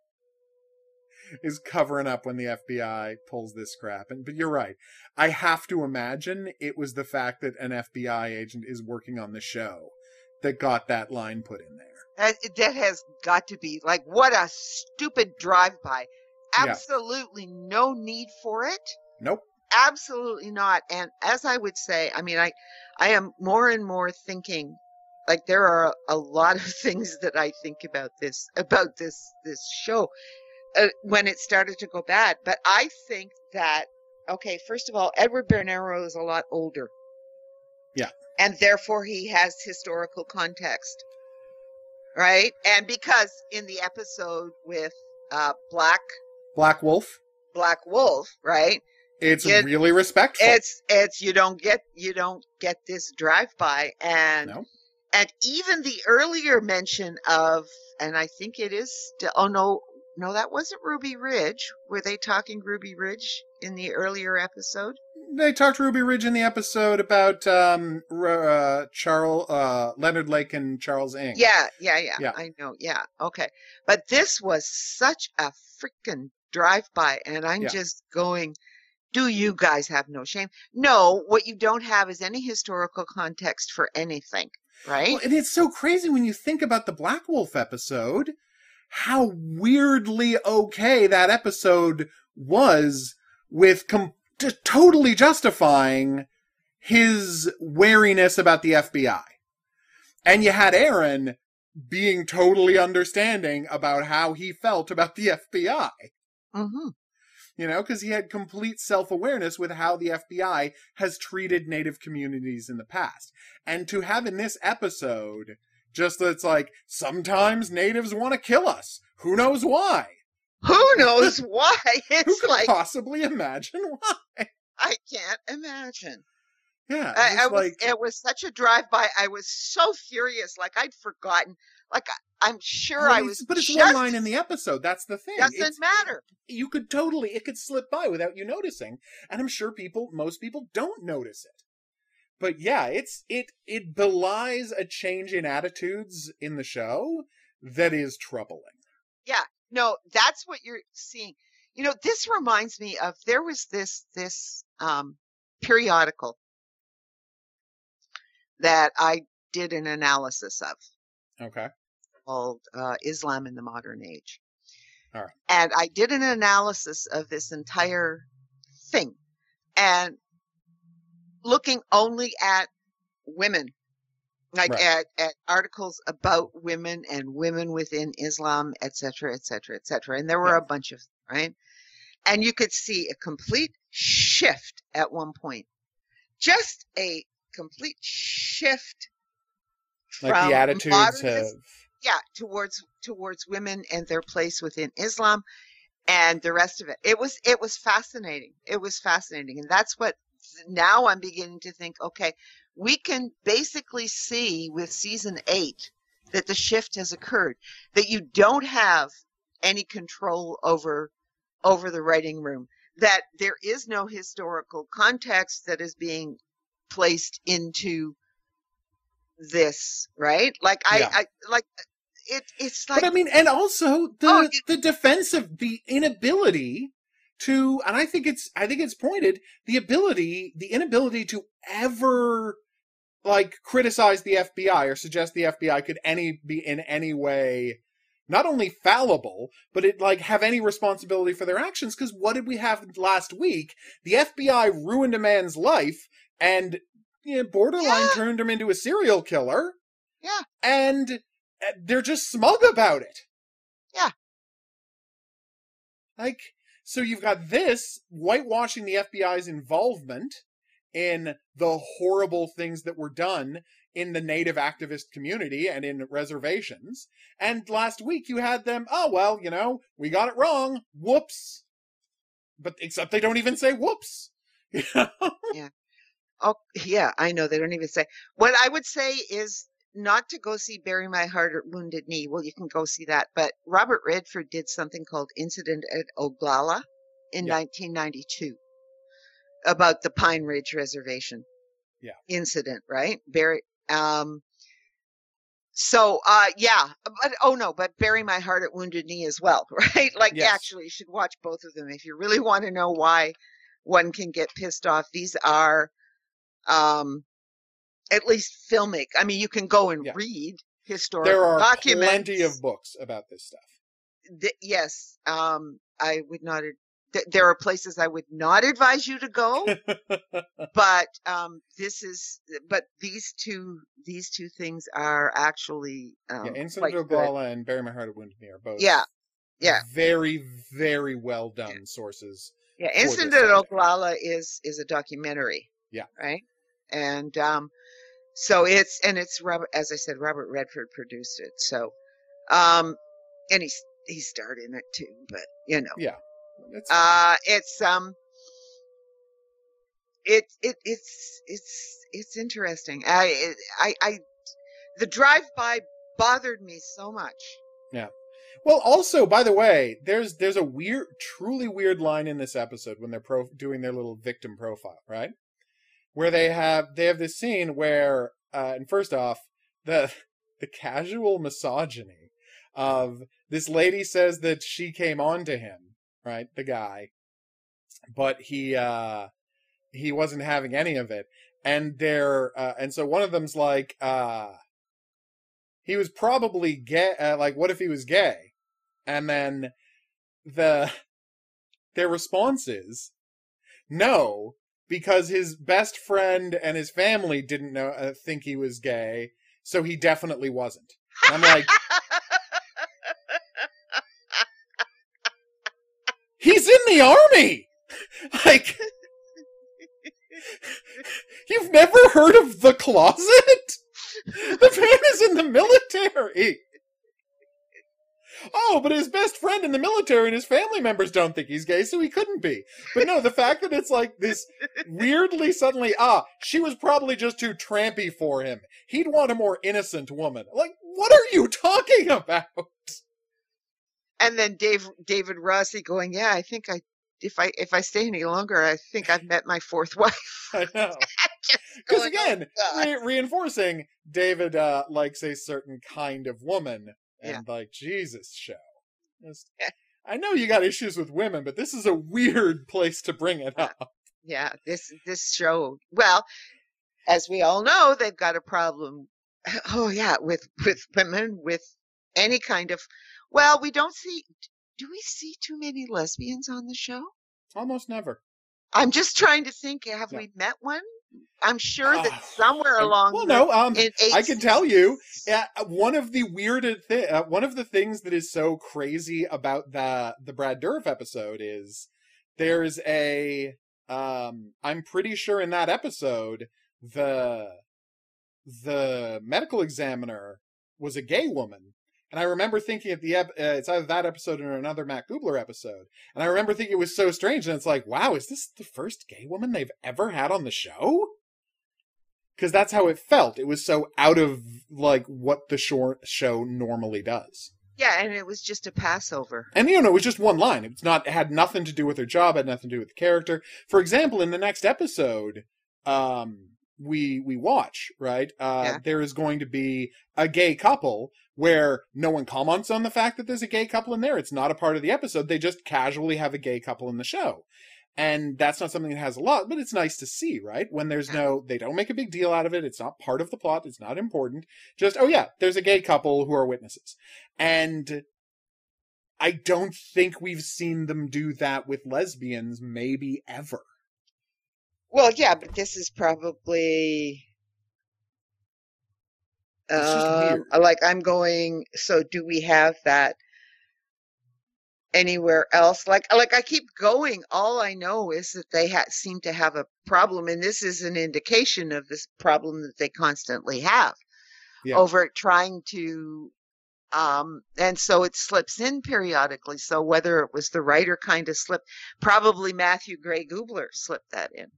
Is covering up when the F B I pulls this crap. And but you're right. I have to imagine it was the fact that an F B I agent is working on the show that got that line put in there. That, that has got to be like, what a stupid drive-by. Yeah. Absolutely no need for it. Nope. Absolutely not. And as I would say, I mean, I, I am more and more thinking, like, there are a lot of things that I think about this, about this, this show. Uh, when it started to go bad. But I think that, okay, first of all, Edward Bernero is a lot older. Yeah. And therefore he has historical context. Right? And because in the episode with uh, Black Black Wolf. Black Wolf, right? It's It- really respectful. It's it's you don't get you don't get this drive by, and No. and even the earlier mention of, and I think it is still, oh no, no, that wasn't Ruby Ridge. Were they talking Ruby Ridge in the earlier episode? They talked Ruby Ridge in the episode about um, uh, Charles uh, Leonard Lake and Charles Ng. Yeah, yeah, yeah, Yeah. I know. Yeah, okay. But this was such a freaking drive-by, and I'm Yeah. just going, do you guys have no shame? No, what you don't have is any historical context for anything, right? Well, and it's so crazy when you think about the Black Wolf episode, how weirdly okay that episode was with com- t- totally justifying his wariness about the F B I. And you had Aaron being totally understanding about how he felt about the F B I. Mm-hmm. You know, because he had complete self-awareness with how the F B I has treated Native communities in the past. And to have in this episode, just that it's like, sometimes Natives want to kill us. Who knows why? Who knows why? Who It's could like, possibly imagine why? I can't imagine. Yeah, I, I just was, like, it was such a drive-by. I was so furious, like I'd forgotten. Like I, I'm sure well, I it's- was. but it's just, one line in the episode. That's the thing. Doesn't It's- matter. You could totally, it could slip by without you noticing. And I'm sure people, most people don't notice it. But yeah, it's, it, it belies a change in attitudes in the show that is troubling. Yeah, no, that's what you're seeing. You know, this reminds me of, there was this this um, periodical that I did an analysis of Okay. called uh, Islam in the Modern Age. All right. And I did an analysis of this entire thing and looking only at women, like Right. at, at articles about women and women within Islam, et cetera, et cetera, et cetera. And there were Yeah. a bunch of, right? And you could see a complete shift at one point. Just a complete shift Like from the attitudes modern have, Is- yeah, towards towards women and their place within Islam and the rest of it. It was it was fascinating. It was fascinating. And that's what now I'm beginning to think, okay, we can basically see with season eight that the shift has occurred, that you don't have any control over over the writing room, that there is no historical context that is being placed into this, right? Like I, Yeah. I like it. It's like but I mean, and also the, Oh, you- the defensive, the inability to, and I think it's, I think it's pointed, the ability, the inability to ever, like, criticize the F B I or suggest the F B I could any, be in any way, not only fallible, but it like have any responsibility for their actions. Because what did we have last week? The F B I ruined a man's life and you know, borderline Yeah. turned him into a serial killer. Yeah. And they're just smug about it. Yeah. Like, so you've got this whitewashing the F B I's involvement in the horrible things that were done in the native activist community and in reservations. And last week you had them, oh, well, you know, we got it wrong. Whoops. But except they don't even say whoops. You know? Yeah. Oh, yeah, I know. They don't even say. What I would say is not to go see Bury My Heart at Wounded Knee. Well, you can go see that. But Robert Redford did something called Incident at Oglala in Yeah. nineteen ninety-two about the Pine Ridge Reservation Yeah. incident, right? Bury, um, so, uh, yeah, but, oh no, but Bury My Heart at Wounded Knee as well, right? Like, Yes. actually, you should watch both of them if you really want to know why one can get pissed off. These are, um, at least filmic. I mean, you can go and Yeah. read historical There are documents. plenty of books about this stuff. Th- yes, um, I would not. ad- th- There are places I would not advise you to go, but um, this is. But these two, these two things are actually um, Yeah, Incident quite of good. Oglala and Bury My Heart at Wounded Knee are both Yeah, yeah, very, very well done sources. yeah. this Incident at subject. Oglala is is a documentary. Yeah. Right. And um, so it's and it's Robert, as I said, Robert Redford produced it. So, um, and he's he starred in it too. But you know, Yeah. It's uh, it's um, it it it's it's it's interesting. I I I the drive by bothered me so much. Well, also, by the way, there's there's a weird, truly weird line in this episode when they're pro- doing their little victim profile, right? Where they have they have this scene where, uh, and first off, the the casual misogyny of this lady says that she came on to him, right, the guy, but he uh, he wasn't having any of it, and they're uh, and so one of them's like, uh, he was probably gay. Uh, like, what if he was gay? And then the their response is no, because his best friend and his family didn't know uh, think he was gay, so he definitely wasn't. And I'm like, he's in the army. Like, you've never heard of The Closet? The man is in the military. Oh, but his best friend in the military and his family members don't think he's gay, so he couldn't be. But no, the fact that it's like this weirdly suddenly, ah, she was probably just too trampy for him. He'd want a more innocent woman. Like, what are you talking about? And then Dave David Rossi going, yeah, I think I if I if I stay any longer, I think I've met my fourth wife. I know. Just Because going, again, oh, God. re- reinforcing David uh, likes a certain kind of woman. And Yeah. like, Jesus, show. Just- Yeah. I know you got issues with women, but this is a weird place to bring it Yeah. up. Yeah, this this show. Well, as we all know, they've got a problem. Oh yeah, with with women, with any kind of. Well, we don't see. Do we see too many lesbians on the show? Almost never. I'm just trying to think. Have Yeah. we met one? I'm sure that Ah, somewhere I- along. well, the, no, um, in I eight- can tell you, yeah, one of the weirded thi- uh, one of the things that is so crazy about the the Brad Dourif episode is there's a um I'm pretty sure in that episode the the medical examiner was a gay woman. And I remember thinking at the ep- uh, it's either that episode or another Matt Gubler episode. And I remember thinking it was so strange. And it's like, wow, is this the first gay woman they've ever had on the show? Because that's how it felt. It was so out of like what the short show normally does. Yeah, and it was just a Passover. And you know, it was just one line. It was not. It had nothing to do with her job. Had nothing to do with the character. For example, in the next episode, um, we we watch right. Uh, Yeah. There is going to be a gay couple where no one comments on the fact that there's a gay couple in there. It's not a part of the episode. They just casually have a gay couple in the show. And that's not something that has a lot, but it's nice to see, right? When there's no, they don't make a big deal out of it. It's not part of the plot. It's not important. Just, oh yeah, there's a gay couple who are witnesses. And I don't think we've seen them do that with lesbians, maybe ever. Well, yeah, but this is probably It's just um weird. like I'm going, so do we have that anywhere else? Like like I keep going. All I know is that they ha- seem to have a problem, and this is an indication of this problem that they constantly have Yeah. over trying to um and so it slips in periodically. So whether it was the writer kind of slipped, probably Matthew Gray Gubler slipped that in.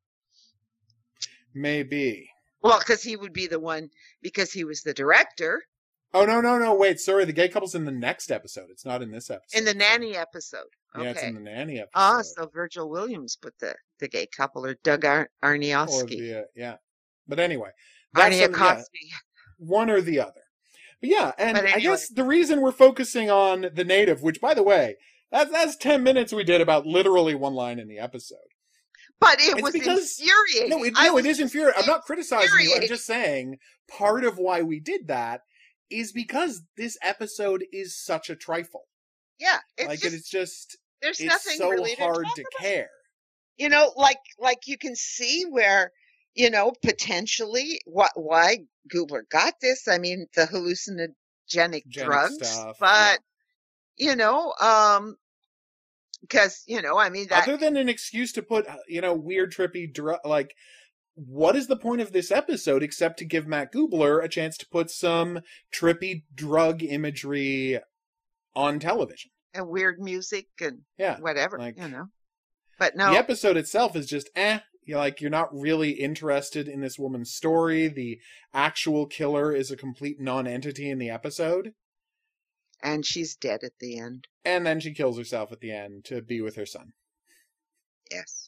Maybe. Well, because he would be the one, because he was the director Oh, no, no, no, wait, sorry, the gay couple's in the next episode. It's not in this episode. in the nanny episode. Okay. Yeah, it's in the nanny episode. Ah, so Virgil Williams put the, the gay couple, or Doug Ar- Or Arniowski. the, uh, yeah. But anyway. that's Arnie some- yeah, Acosti. one or the other. But yeah, and But I anyway. guess the reason we're focusing on the native, which, by the way, that's, that's ten minutes we did about literally one line in the episode. But it It's was because- infuriating. No, it, I no, was it is infuriating. I'm not criticizing you. I'm infuriated. just saying part of why we did that is because this episode is such a trifle. Yeah, it's like, just, it's just, there's it's nothing so really to hard talk to about. care. You know, like like you can see where, you know, potentially what why Gubler got this. I mean, the hallucinogenic Genic drugs, stuff, but you know, um, because you know, I mean that. Other than an excuse to put, you know, weird, trippy, dr- like, what is the point of this episode except to give Matt Gubler a chance to put some trippy drug imagery on television? And weird music and Yeah. whatever, like- you know. But no, The episode itself is just eh. You're like, you're not really interested in this woman's story. The actual killer is a complete non-entity in the episode. and she's dead at the end. And then she kills herself at the end to be with her son. Yes.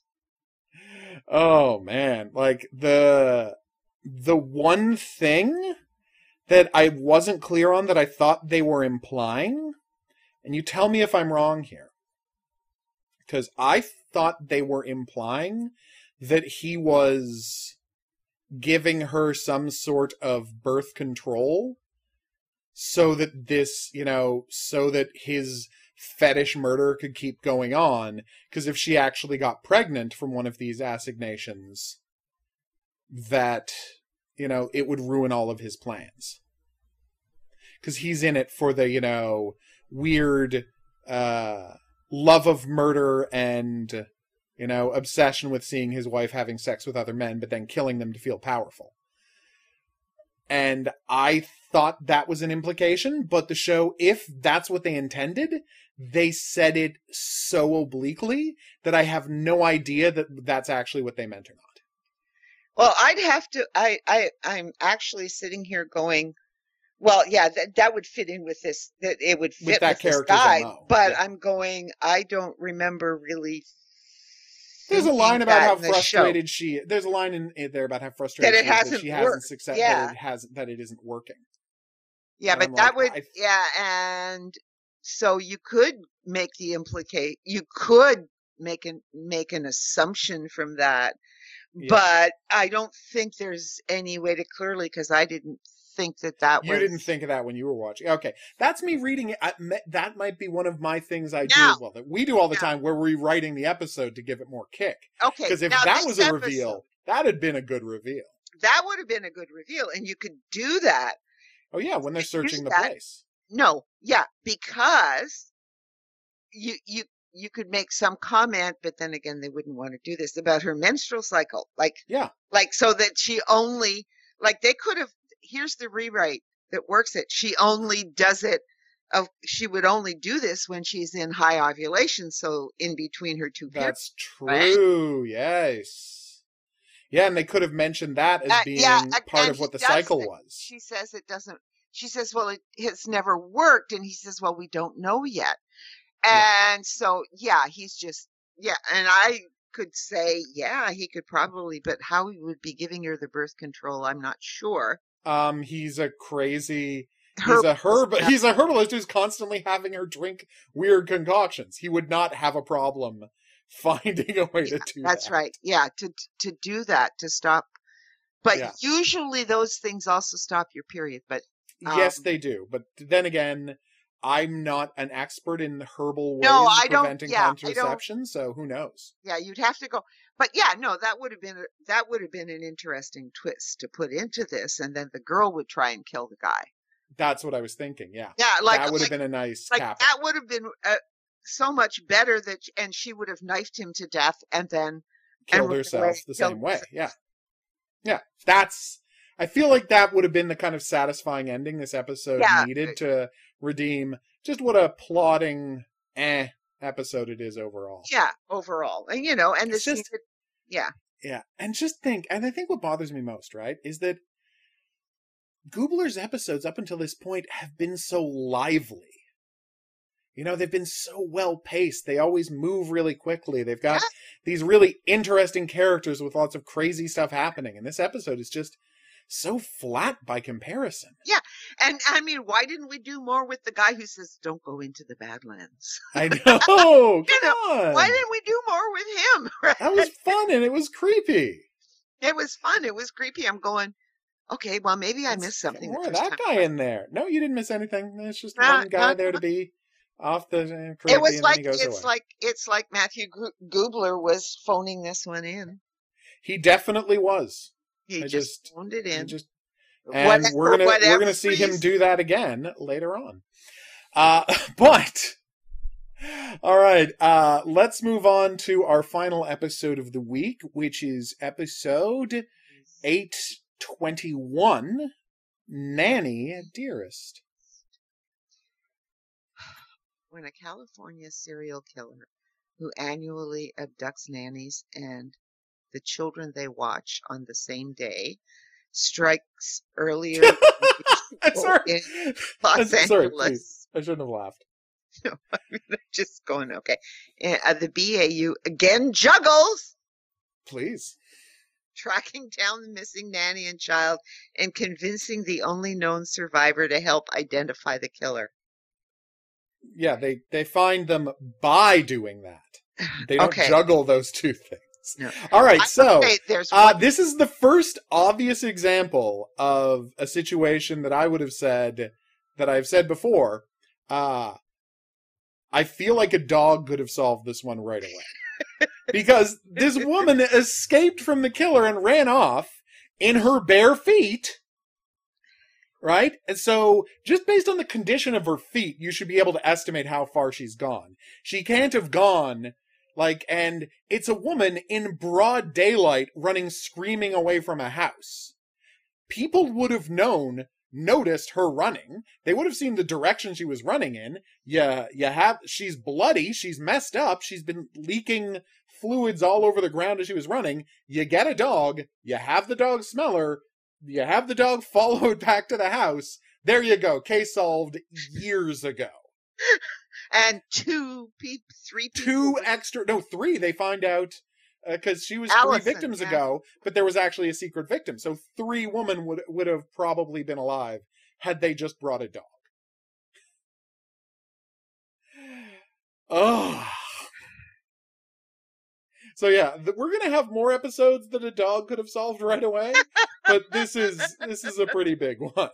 Oh man, like the the one thing that I wasn't clear on that I thought they were implying, and you tell me if I'm wrong here, because I thought they were implying that he was giving her some sort of birth control so that this, you know, so that his fetish murder could keep going on, because if she actually got pregnant from one of these assignations, that, you know, it would ruin all of his plans. Because he's in it for the, you know, weird uh, love of murder and, you know, obsession with seeing his wife having sex with other men, but then killing them to feel powerful. And I thought that was an implication, but the show, if that's what they intended, they said it so obliquely that I have no idea that that's actually what they meant or not. Well, I'd have to. I, I, I'm actually sitting here going, well, yeah, that that would fit in with this. That it would fit With with, that this character's guy. M O, But yeah. I'm going. I don't remember really. There's a thinking line about that how in the show. frustrated she. There's a line in, in there about how frustrated That it she is hasn't that she hasn't worked, success. yeah. That it hasn't. That it isn't working. Yeah, And but I'm that like, would. I- Yeah, and so you could make the implicate. You could make an make an assumption from that. Yeah. But I don't think there's any way to clearly, because I didn't think that that You was. didn't think of that when you were watching. Okay, that's me reading it. I, me- that might be one of my things I do. Now- Well, that we do all the now- time, where we're rewriting the episode to give it more kick. Okay, Because if now that this was a episode- reveal, that had been a good reveal. that would have been a good reveal, and you could do that. Oh yeah, when they're Use searching the that. place. No, yeah, because you you you could make some comment, but then again, they wouldn't want to do this about her menstrual cycle, like Yeah. like so that she only like they could have. Here's the rewrite that works it. She only does it. Of she would only do this when she's in high ovulation, so in between her two periods. That's right? true. Yes. Yeah, and they could have mentioned that as Uh, being yeah, uh, part and of what he the does cycle it. was. She says it doesn't. She says, well, it has never worked. And he says, well, we don't know yet. Yeah. And so, yeah, he's just, yeah. And I could say, yeah, he could probably, but how he would be giving her the birth control, I'm not sure. Um, he's a crazy. He's Herb- a herb. He's a herbalist who's constantly having her drink weird concoctions. He would not have a problem finding a way to do That's that. right. Yeah. To, to do that, to stop. But Yeah. usually those things also stop your period. But Yes, Um, they do. But then again, I'm not an expert in the herbal ways No, of I don't. preventing Yeah, I don't. contraception, so who knows? Yeah, you'd have to go. But yeah, no, that would have been a- that would have been an interesting twist to put into this, and then the girl would try and kill the guy. That's what I was thinking. Yeah, Yeah, like that would have like, been a nice like cap. that would have been uh, so much better that, and she would have knifed him to death, and then Killed and herself away, the killed same way. herself. Yeah, yeah. That's. I feel like that would have been the kind of satisfying ending this episode Yeah. needed to redeem just what a plodding eh episode it is overall. Yeah, overall, and you know, and It's this, just- yeah, Yeah, and just think, and I think what bothers me most, right, is that Goobler's episodes up until this point have been so lively. You know, they've been so well paced. They always move really quickly. They've got Yeah. these really interesting characters with lots of crazy stuff happening. And this episode is just so flat by comparison. and I mean, why didn't we do more with the guy who says, "Don't go into the Badlands"? I know. Come You know, on. Why didn't we do more with him? Right? That was fun and it was creepy. It was fun. It was creepy. I'm going, okay, well, maybe I Let's missed get something. more the of first that time. guy in there. No, you didn't miss anything. There's just Nah, one guy nah, there to be off the uh, creepy, It was and like then he goes it's away. like it's like Matthew Gro- Goobler was phoning this one in. He definitely was. He I just, just- phoned it He in. just What- and for we're gonna we're whatever gonna see him reason. do that again later on. Uh, but all right, uh, let's move on to our final episode of the week, which is episode eight twenty one, Nanny Dearest. When a California serial killer who annually abducts nannies and the children they watch on the same day strikes earlier than I'm usual sorry. in Los I'm sorry, Angeles. please. I shouldn't have laughed. Just going, okay. And, uh, the B A U again juggles, Please. tracking down the missing nanny and child and convincing the only known survivor to help identify the killer. Yeah, they, they find them by doing that. They don't Okay. juggle those two things. No. All right, I so would say there's uh, one, this is the first obvious example of a situation that I would have said, that I've said before. Uh, I feel like a dog could have solved this one right away. Because this woman escaped from the killer and ran off in her bare feet. Right? And so, just based on the condition of her feet, you should be able to estimate how far she's gone. She can't have gone, like, and it's a woman in broad daylight running screaming away from a house. People would have known, noticed her running. They would have seen the direction she was running in. Yeah, you have, she's bloody, she's messed up, she's been leaking fluids all over the ground as she was running. You get a dog, you have the dog smell her, you have the dog followed back to the house. There you go. Case solved years ago. and two, pe- three people. Two extra, no, three. They find out because she was Allison, three victims yeah. ago, but there was actually a secret victim. So three women would would have probably been alive had they just brought a dog. Oh. So yeah, th- we're gonna have more episodes that a dog could have solved right away, but this is this is a pretty big one.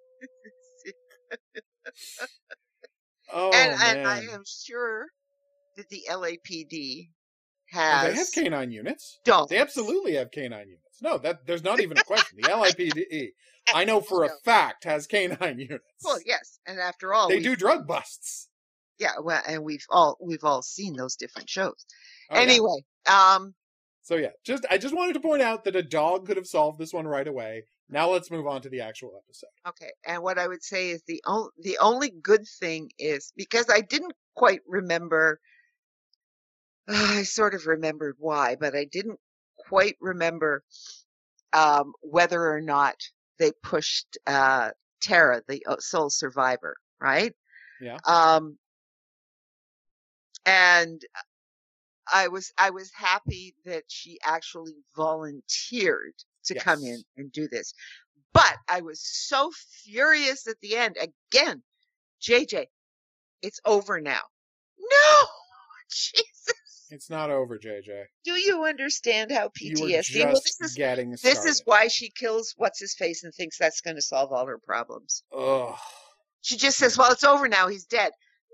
Oh and, man, and I am sure that the L A P D Oh, has they have canine units. dogs. They absolutely have canine units. No, that there's not even a question. The L A P D, I know for a fact, has canine units. Well, yes, and after all, They we- do drug busts. Yeah, well, and we've all we've all seen those different shows. Oh, yeah. Anyway, um, So yeah, just I just wanted to point out that a dog could have solved this one right away. Now let's move on to the actual episode. okay, and what I would say is the only the only good thing is because I didn't quite remember. I sort of remembered why, but I didn't quite remember um, whether or not they pushed uh, Tara, the uh, sole survivor, right? Yeah. Um, and I was I was happy that she actually volunteered to come in Yes. and do this. But I was so furious at the end. Again, J J, it's over now. No! Jesus. It's not over, J J. Do you understand how P You T were S D? just Well, this is getting this started. is why she kills what's his face and thinks that's going to solve all her problems. Ugh. She just says, well, it's over now. He's dead.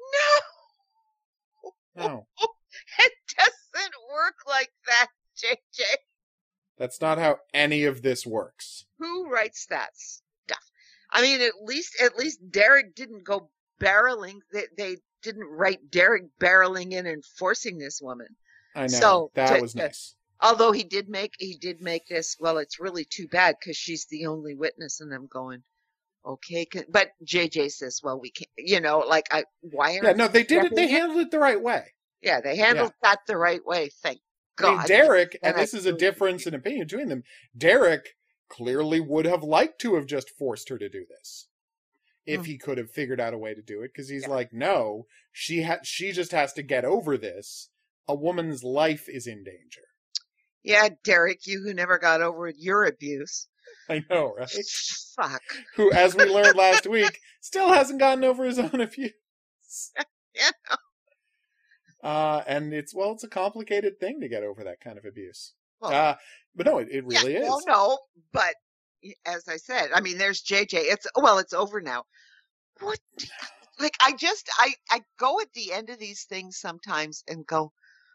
No. No. It doesn't work like that, J J. That's not how any of this works. Who writes that stuff? I mean, at least at least Derek didn't go barreling. They, they didn't write Derek barreling in and forcing this woman. I know. So, that to, was nice. Although he did make he did make this. Well, it's really too bad because she's the only witness, and I'm going, okay. But J J says, well, we can't. You know, like I why? Yeah, no, they did it. They handled it the right way. Yeah, they handled yeah. that the right way. Thank God. I mean, Derek, and, and this is a difference in opinion between them. Derek clearly would have liked to have just forced her to do this if mm. he could have figured out a way to do it, because he's yeah. like, no, she ha- she just has to get over this. A woman's life is in danger. Yeah, Derek, you who never got over your abuse. I know, right? It's fuck. Who, as we learned last week, still hasn't gotten over his own abuse. Yeah. Uh, and it's, well, it's a complicated thing to get over that kind of abuse. Well, uh, but no, it, it really yeah, is. Well, no, but as I said, I mean, there's J J. It's, well, it's over now. What? Like, I just, I, I go at the end of these things sometimes and go,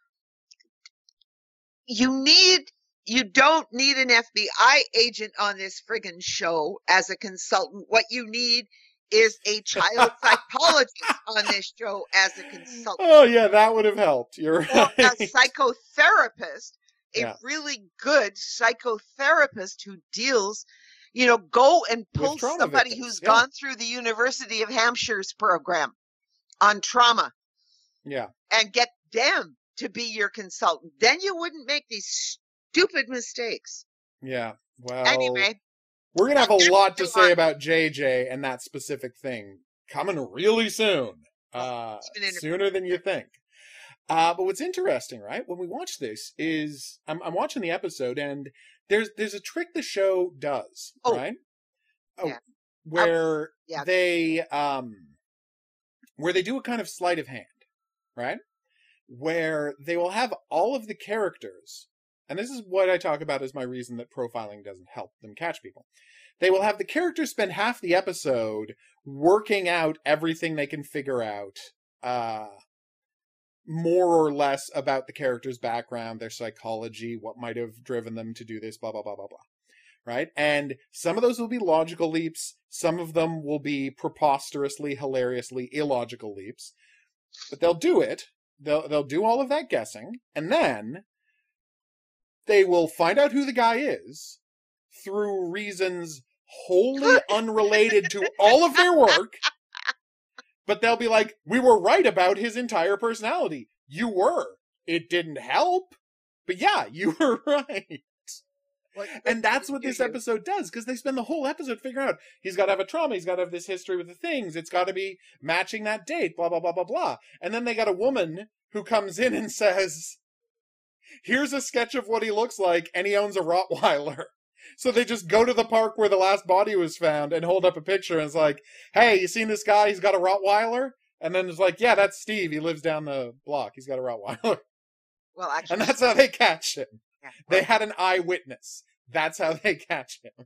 you need, you don't need an F B I agent on this friggin' show as a consultant. What you need is a child psychologist on this show as a consultant. Oh, yeah, that would have helped. You're right. Or a psychotherapist, a yeah. really good psychotherapist who deals, you know, go and pull somebody victims. who's yeah. gone through the University of Hampshire's program on trauma. Yeah. And get them to be your consultant. Then you wouldn't make these stupid mistakes. Yeah. Well, anyway. We're going to have a lot to say about J J and that specific thing coming really soon. Uh, sooner than you think. Uh, but what's interesting, right, when we watch this is, I'm, I'm watching the episode, and there's there's a trick the show does, oh. right? Oh, yeah. Where um, yeah. they um, where they do a kind of sleight of hand, right? Where they will have all of the characters, and this is what I talk about as my reason that profiling doesn't help them catch people. They will have the characters spend half the episode working out everything they can figure out, uh, more or less about the character's background, their psychology, what might have driven them to do this, blah, blah, blah, blah, blah. Right? And some of those will be logical leaps. Some of them will be preposterously, hilariously illogical leaps. But they'll do it. They'll, they'll do all of that guessing. And then they will find out who the guy is through reasons wholly unrelated to all of their work. But they'll be like, we were right about his entire personality. You were. It didn't help. But yeah, you were right. What, and that's what this episode does, because they spend the whole episode figuring out he's got to have a trauma, he's got to have this history with the things, it's got to be matching that date, blah, blah, blah, blah, blah. And then they got a woman who comes in and says, here's a sketch of what he looks like, and he owns a Rottweiler. So they just go to the park where the last body was found and hold up a picture, and it's like, hey, you seen this guy? He's got a Rottweiler? And then it's like, yeah, that's Steve. He lives down the block. He's got a Rottweiler. Well, actually, and that's how they catch him. Yeah, well, they had an eyewitness. That's how they catch him.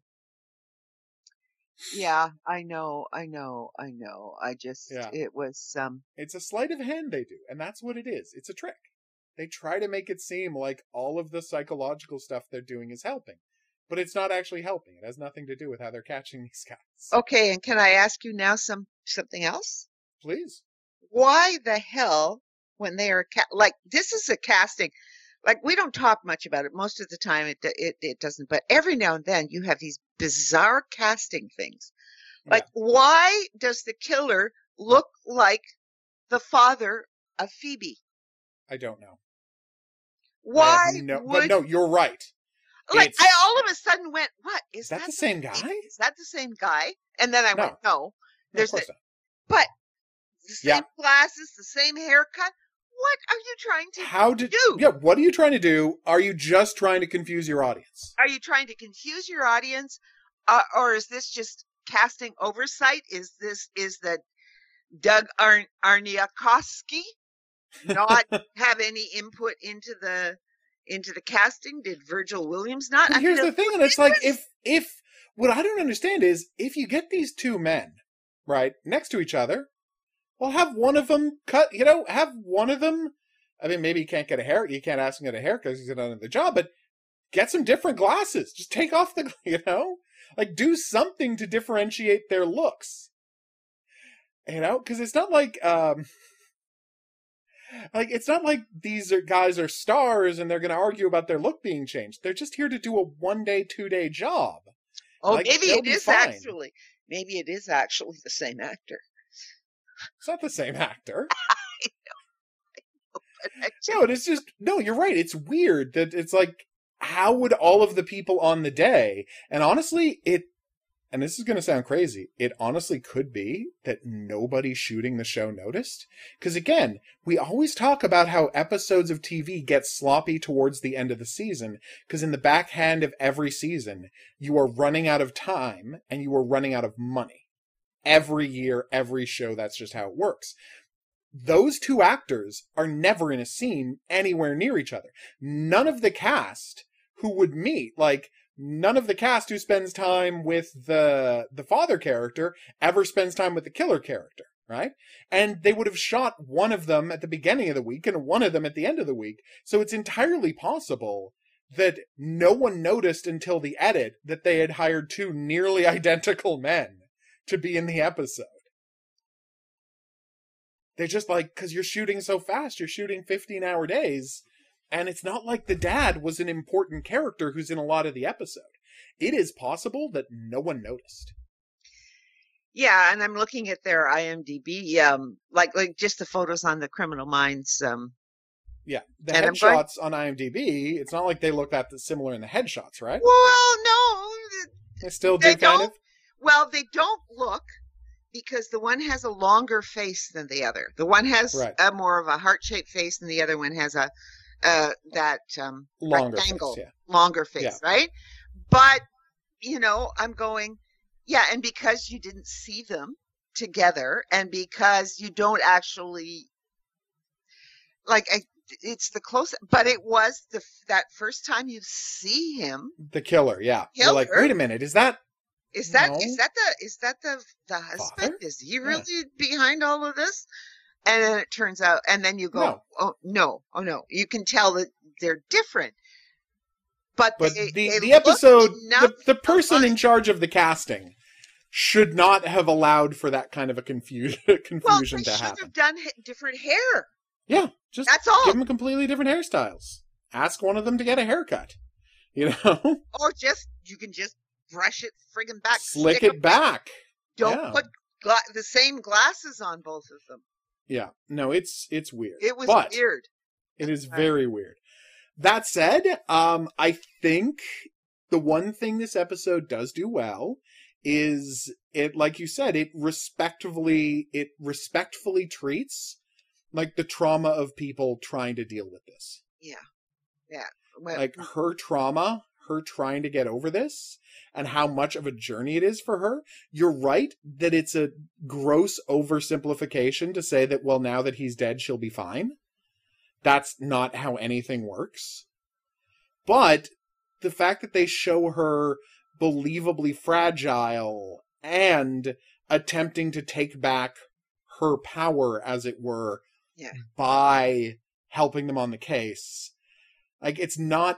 Yeah, I know, I know, I know. I just, yeah. it was, um... It's a sleight of hand they do, and that's what it is. It's a trick. They try to make it seem like all of the psychological stuff they're doing is helping. But it's not actually helping. It has nothing to do with how they're catching these guys. Okay, and can I ask you now some something else? Please. Why the hell, when they are, ca- like, this is a casting... Like, we don't talk much about it. Most of the time, it, it it doesn't. But every now and then, you have these bizarre casting things. Like, yeah. Why does the killer look like the father of Phoebe? I don't know. Why no, would... But no, you're right. Like, it's... I all of a sudden went, what? Is, is that, that the same guy? Is that the same guy? And then I no. went, no. There's no, a, But the same yeah. glasses, the same haircut. What are you trying to How did, do? Yeah, what are you trying to do? Are you just trying to confuse your audience? Are you trying to confuse your audience? Uh, or is this just casting oversight? Is this, is that Doug Ar- Arniakowski not have any input into the, into the casting? Did Virgil Williams not? But I here's mean, the thing, and it's like, if, if, what I don't understand is, if you get these two men, right, next to each other, well, have one of them cut, you know, have one of them, I mean, maybe you can't get a hair, you can't ask him to get a haircut because he's done another job, but get some different glasses. Just take off the, you know, like do something to differentiate their looks. You know, because it's not like, um, like, it's not like these are guys are stars and they're going to argue about their look being changed. They're just here to do a one day, two day job. Oh, like, maybe it is fine. actually, maybe it is actually the same actor. It's not the same actor. I know. I know, but I No, it's just, no, you're right. It's weird that it's like, how would all of the people on the day, and honestly, it, and this is going to sound crazy, it honestly could be that nobody shooting the show noticed. Because again, we always talk about how episodes of T V get sloppy towards the end of the season, because in the backhand of every season, you are running out of time and you are running out of money. Every year, every show, that's just how it works. Those two actors are never in a scene anywhere near each other. None of the cast who would meet, like, none of the cast who spends time with the the father character ever spends time with the killer character, right? And they would have shot one of them at the beginning of the week and one of them at the end of the week. So it's entirely possible that no one noticed until the edit that they had hired two nearly identical men to be in the episode. They're just like, because you're shooting so fast, you're shooting fifteen hour days. And it's not like the dad was an important character who's in a lot of the episode. It is possible that no one noticed. Yeah, and I'm looking at their IMDb, um, like like just the photos on the Criminal Minds. Um, yeah, the and headshots going... on IMDb, it's not like they look that similar in the headshots, right? Well, no. They still do, they kind don't, of? Well, they don't look, because the one has a longer face than the other. The one has right. a more of a heart-shaped face, and the other one has a Uh, that um, longer rectangle, face, yeah. longer face, yeah. right? But, you know, I'm going, yeah, and because you didn't see them together, and because you don't actually, like, I, it's the close, but it was the that first time you see him. The killer, yeah. Killer, You're like, wait a minute, is that? Is that no. is that the is that the the husband? Father? Is he really yeah. behind all of this? And then it turns out, and then you go, no. oh, no, oh, no. You can tell that they're different. But, but they, the, they the episode, the, the person alike. in charge of the casting should not have allowed for that kind of a confusion, confusion well, they to should happen. have done different hair. Yeah, just That's all. Give them completely different hairstyles. Ask one of them to get a haircut. You know? Or just, you can just brush it friggin' back. Slick it back. Don't yeah. put gla- the same glasses on both of them. Yeah, no, it's it's weird. It was but weird. It is very weird. That said, um, I think the one thing this episode does do well is it, like you said, it respectfully it respectfully treats like the trauma of people trying to deal with this. Yeah, yeah. Well, like her trauma, her trying to get over this, and how much of a journey it is for her. You're right that it's a gross oversimplification to say that, well, now that he's dead, she'll be fine. That's not how anything works. But the fact that they show her believably fragile and attempting to take back her power, as it were, yeah. by helping them on the case. Like, it's not...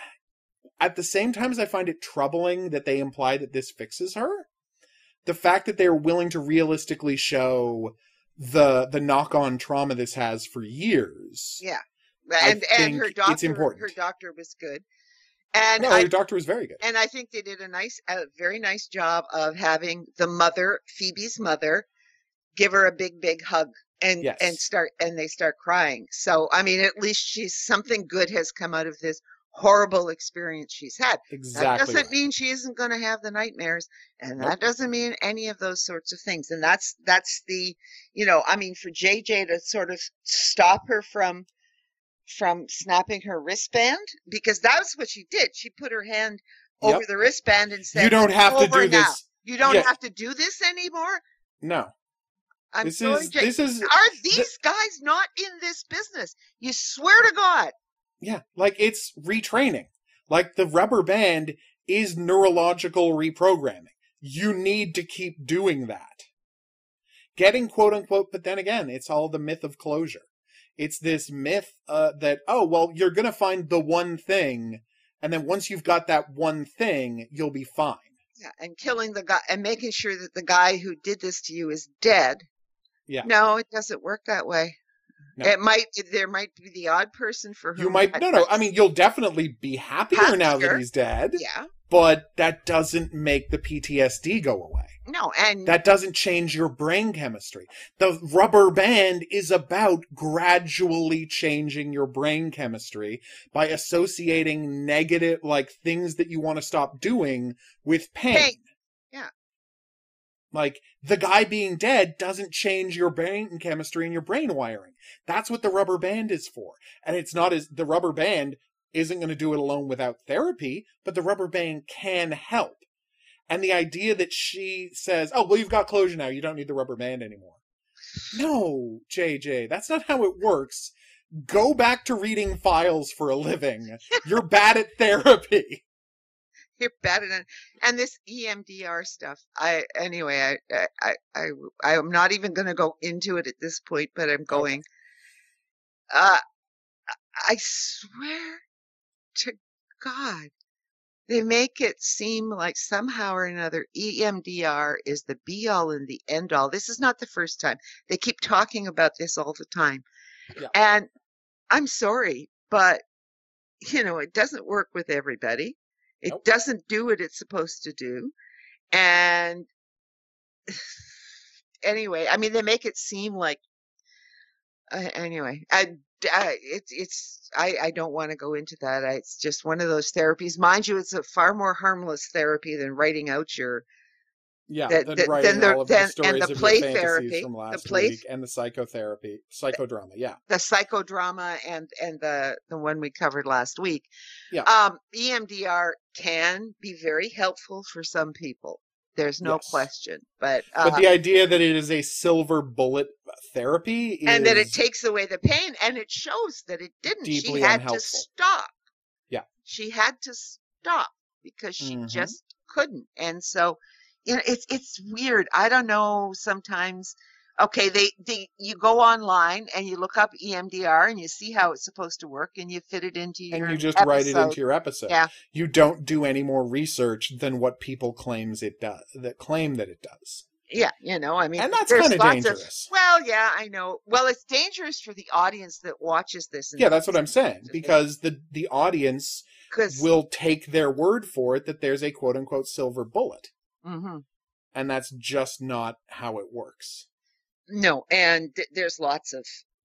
At the same time as I find it troubling that they imply that this fixes her, the fact that they're willing to realistically show the the knock-on trauma this has for years. Yeah. And and her doctor it's important. her doctor was good. And no, I, her doctor was very good. And I think they did a nice a very nice job of having the mother, Phoebe's mother, give her a big, big hug and yes. and start and they start crying. So I mean, at least she's something good has come out of this horrible experience she's had. Exactly. That doesn't right. mean she isn't going to have the nightmares, and that nope. doesn't mean any of those sorts of things. And that's that's the, you know, I mean, for J J to sort of stop her from from snapping her wristband, because that's what she did. She put her hand over yep. the wristband and said, "You don't have to do now. this. You don't yeah. have to do this anymore." No. I'm this sorry, is J- this is are these th- guys not in this business? You swear to God. Yeah, like it's retraining. Like the rubber band is neurological reprogramming. You need to keep doing that. getting quote unquote, but then again, it's all the myth of closure. It's this myth uh, that, oh, well, you're going to find the one thing, and then once you've got that one thing, you'll be fine. Yeah, and killing the guy and making sure that the guy who did this to you is dead. Yeah. No, it doesn't work that way. No. It might, there might be the odd person for whom you might, no, no, I mean, you'll definitely be happier, happier now that he's dead. Yeah. But that doesn't make the P T S D go away. No, and that doesn't change your brain chemistry. The rubber band is about gradually changing your brain chemistry by associating negative, like things that you want to stop doing with pain. pain. Yeah. Like, the guy being dead doesn't change your brain chemistry and your brain wiring. That's what the rubber band is for. And it's not as, the rubber band isn't going to do it alone without therapy, but the rubber band can help. And the idea that she says, oh, well, you've got closure now, you don't need the rubber band anymore. No, J J, that's not how it works. Go back to reading files for a living. You're bad at therapy. You're bad at it. And this E M D R stuff, I, anyway, I, I, I, I am not even going to go into it at this point, but I'm going, okay. uh, I swear to God, they make it seem like somehow or another E M D R is the be all and the end all. This is not the first time. They keep talking about this all the time. Yeah. And I'm sorry, but, you know, it doesn't work with everybody. It nope. doesn't do what it's supposed to do. And anyway, I mean, they make it seem like, uh, anyway, I, I, it's, it's, I, I don't want to go into that. I, it's just one of those therapies. Mind you, it's a far more harmless therapy than writing out your, yeah, that, than that, writing the, all of then, the stories and the of play your therapy, fantasies from last the play, week, and the psychotherapy, psychodrama, yeah. The psychodrama and, and the, the one we covered last week. Yeah. Um, E M D R can be very helpful for some people. There's no yes. question. But uh, but the idea that it is a silver bullet therapy is and that it takes away the pain, and it shows that it didn't. Deeply she had unhelpful. to stop. Yeah. She had to stop because she mm-hmm. just couldn't. And so, you know, it's it's weird. I don't know sometimes. Okay, they, they you go online and you look up E M D R and you see how it's supposed to work and you fit it into your and you just episode. write it into your episode. Yeah. You don't do any more research than what people claims it does that claim that it does. Yeah, you know, I mean, and that's kind of dangerous. Of, well, yeah, I know. Well, it's dangerous for the audience that watches this. And yeah, that's what I'm saying, because the the audience will take their word for it that there's a quote unquote silver bullet, mm-hmm. and that's just not how it works. No, and th- there's lots of.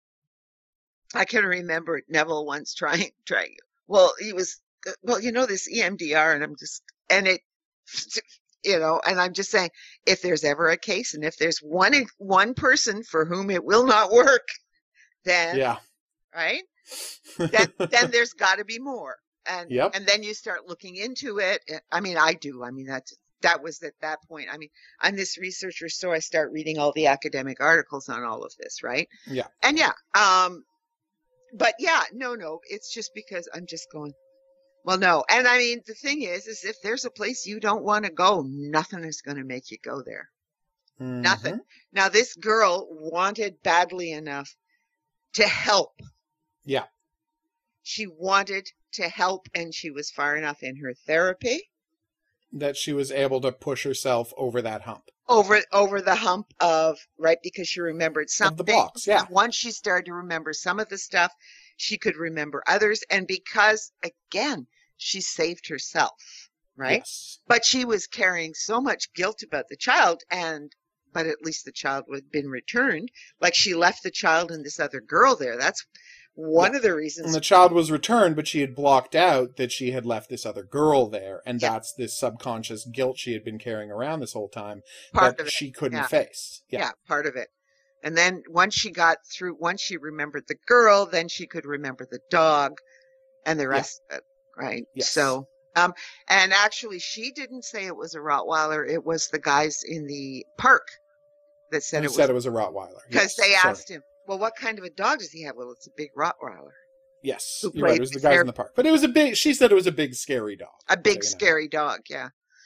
I can remember Neville once trying, trying. Well, he was, well, you know, this E M D R, and I'm just, and it, you know, and I'm just saying, if there's ever a case, and if there's one one person for whom it will not work, then, yeah, right, then then there's got to be more, and yep. and then you start looking into it. I mean, I do. I mean, that's. That was at that point. I mean, I'm this researcher, so I start reading all the academic articles on all of this, right? Yeah. And yeah, um, but yeah, no, no, it's just because I'm just going, well, no. And I mean, the thing is, is if there's a place you don't want to go, nothing is going to make you go there. Mm-hmm. Nothing. Now, this girl wanted badly enough to help. Yeah. She wanted to help, and she was far enough in her therapy that she was able to push herself over that hump. Over over the hump of, right, because she remembered something. Of the blocks, yeah. Once she started to remember some of the stuff, she could remember others. And because, again, she saved herself, right? Yes. But she was carrying so much guilt about the child, and but at least the child had been returned. Like, she left the child and this other girl there. That's one yeah. of the reasons. And the child was returned, but she had blocked out that she had left this other girl there. And yeah. that's this subconscious guilt she had been carrying around this whole time part that of it. she couldn't yeah. face. Yeah. Yeah, part of it. And then once she got through, once she remembered the girl, then she could remember the dog and the rest yeah. of it, right? Yes. So, um, and actually she didn't say it was a Rottweiler. It was the guys in the park that said, Who it, was, said it was a Rottweiler. Because yes. they Sorry. asked him, well, what kind of a dog does he have? Well, it's a big Rottweiler. Yes, you're right. It was the guys in the park. But it was a big, she said it was a big, scary dog. A big, so, scary know. dog, yeah.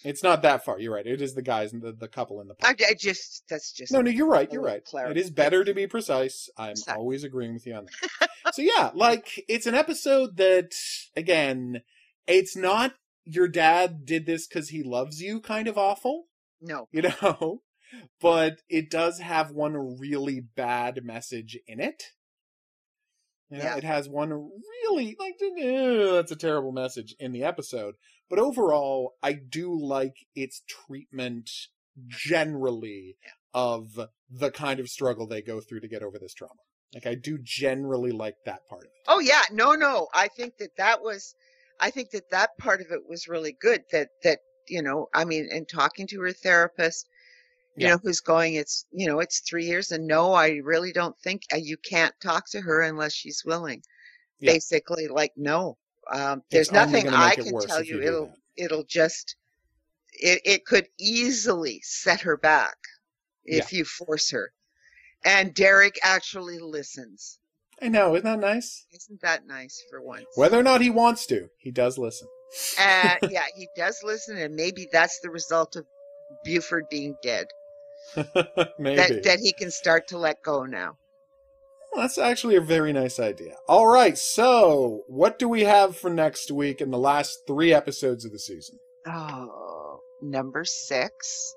It's not that far. You're right. It is the guys and the, the couple in the I, park. I just, that's just. No, no, you're right. a You're little right. clarity. It is better to be precise. I'm Exactly. always agreeing with you on that. So yeah, like, it's an episode that, again, it's not your dad did this because he loves you kind of awful, No. you know? But it does have one really bad message in it. You know, Yeah. it has one really, like, eh, that's a terrible message in the episode. But overall, I do like its treatment generally Yeah. of the kind of struggle they go through to get over this trauma. Like, I do generally like that part of it. Oh yeah, no, no. I think that that was, I think that that part of it was really good. That that you know, I mean, and talking to her therapist, you Yeah. know, who's going, it's you know, it's three years, and no, I really don't think uh, you can't talk to her unless she's willing. Yeah. Basically, like no, um, there's It's only nothing gonna I make it can worse tell if you. you do It'll that. it'll just it it could easily set her back if you force her. And Derek actually listens. I know, isn't that nice? Isn't that nice for once? Whether or not he wants to, he does listen. And yeah, he does listen, and maybe that's the result of Buford being dead. Maybe. That that he can start to let go now. Well, that's actually a very nice idea. All right, so what do we have for next week in the last three episodes of the season? Oh, number six.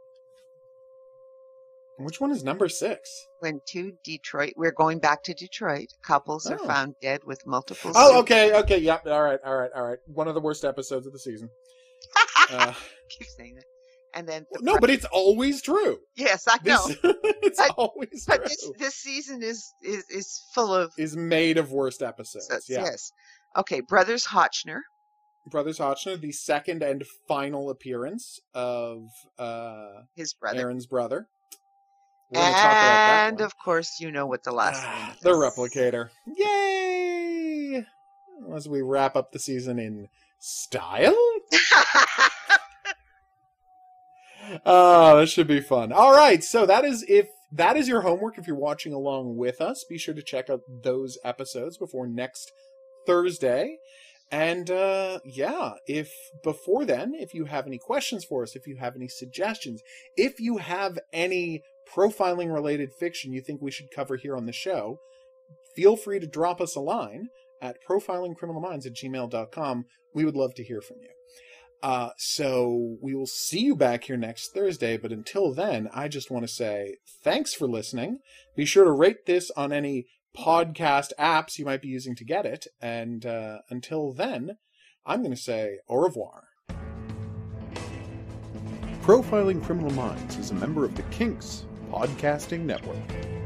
Which one is number six? When two Detroit, we're going back to Detroit. Couples are Oh. found dead with multiple. Oh, suicides. okay, okay, yep, all right, all right, all right. One of the worst episodes of the season. Uh, Keep saying that. And then the no, but it's always true. yes, I know. This, it's But- always But true. this this season is is is full of Is made of worst episodes. such- Yeah. yes. Okay, Brothers Hotchner. Brothers Hotchner, the second and final appearance of uh, His brother. Aaron's brother. We're gonna talk about that And one. of course, you know what the last Ah, one is. the Replicator. Yay! As we wrap up the season in style. Oh, that should be fun. All right, so that is if that is your homework. If you're watching along with us, be sure to check out those episodes before next Thursday. And uh, yeah, if before then, if you have any questions for us, if you have any suggestions, if you have any profiling related fiction you think we should cover here on the show, feel free to drop us a line at profilingcriminalminds at gmail dot com. We would love to hear from you. Uh, so we will see you back here next Thursday, but until then, I just want to say thanks for listening. Be sure to rate this on any podcast apps you might be using to get it, and uh, until then, I'm going to say au revoir. Profiling Criminal Minds is a member of the Kinks Podcasting Network.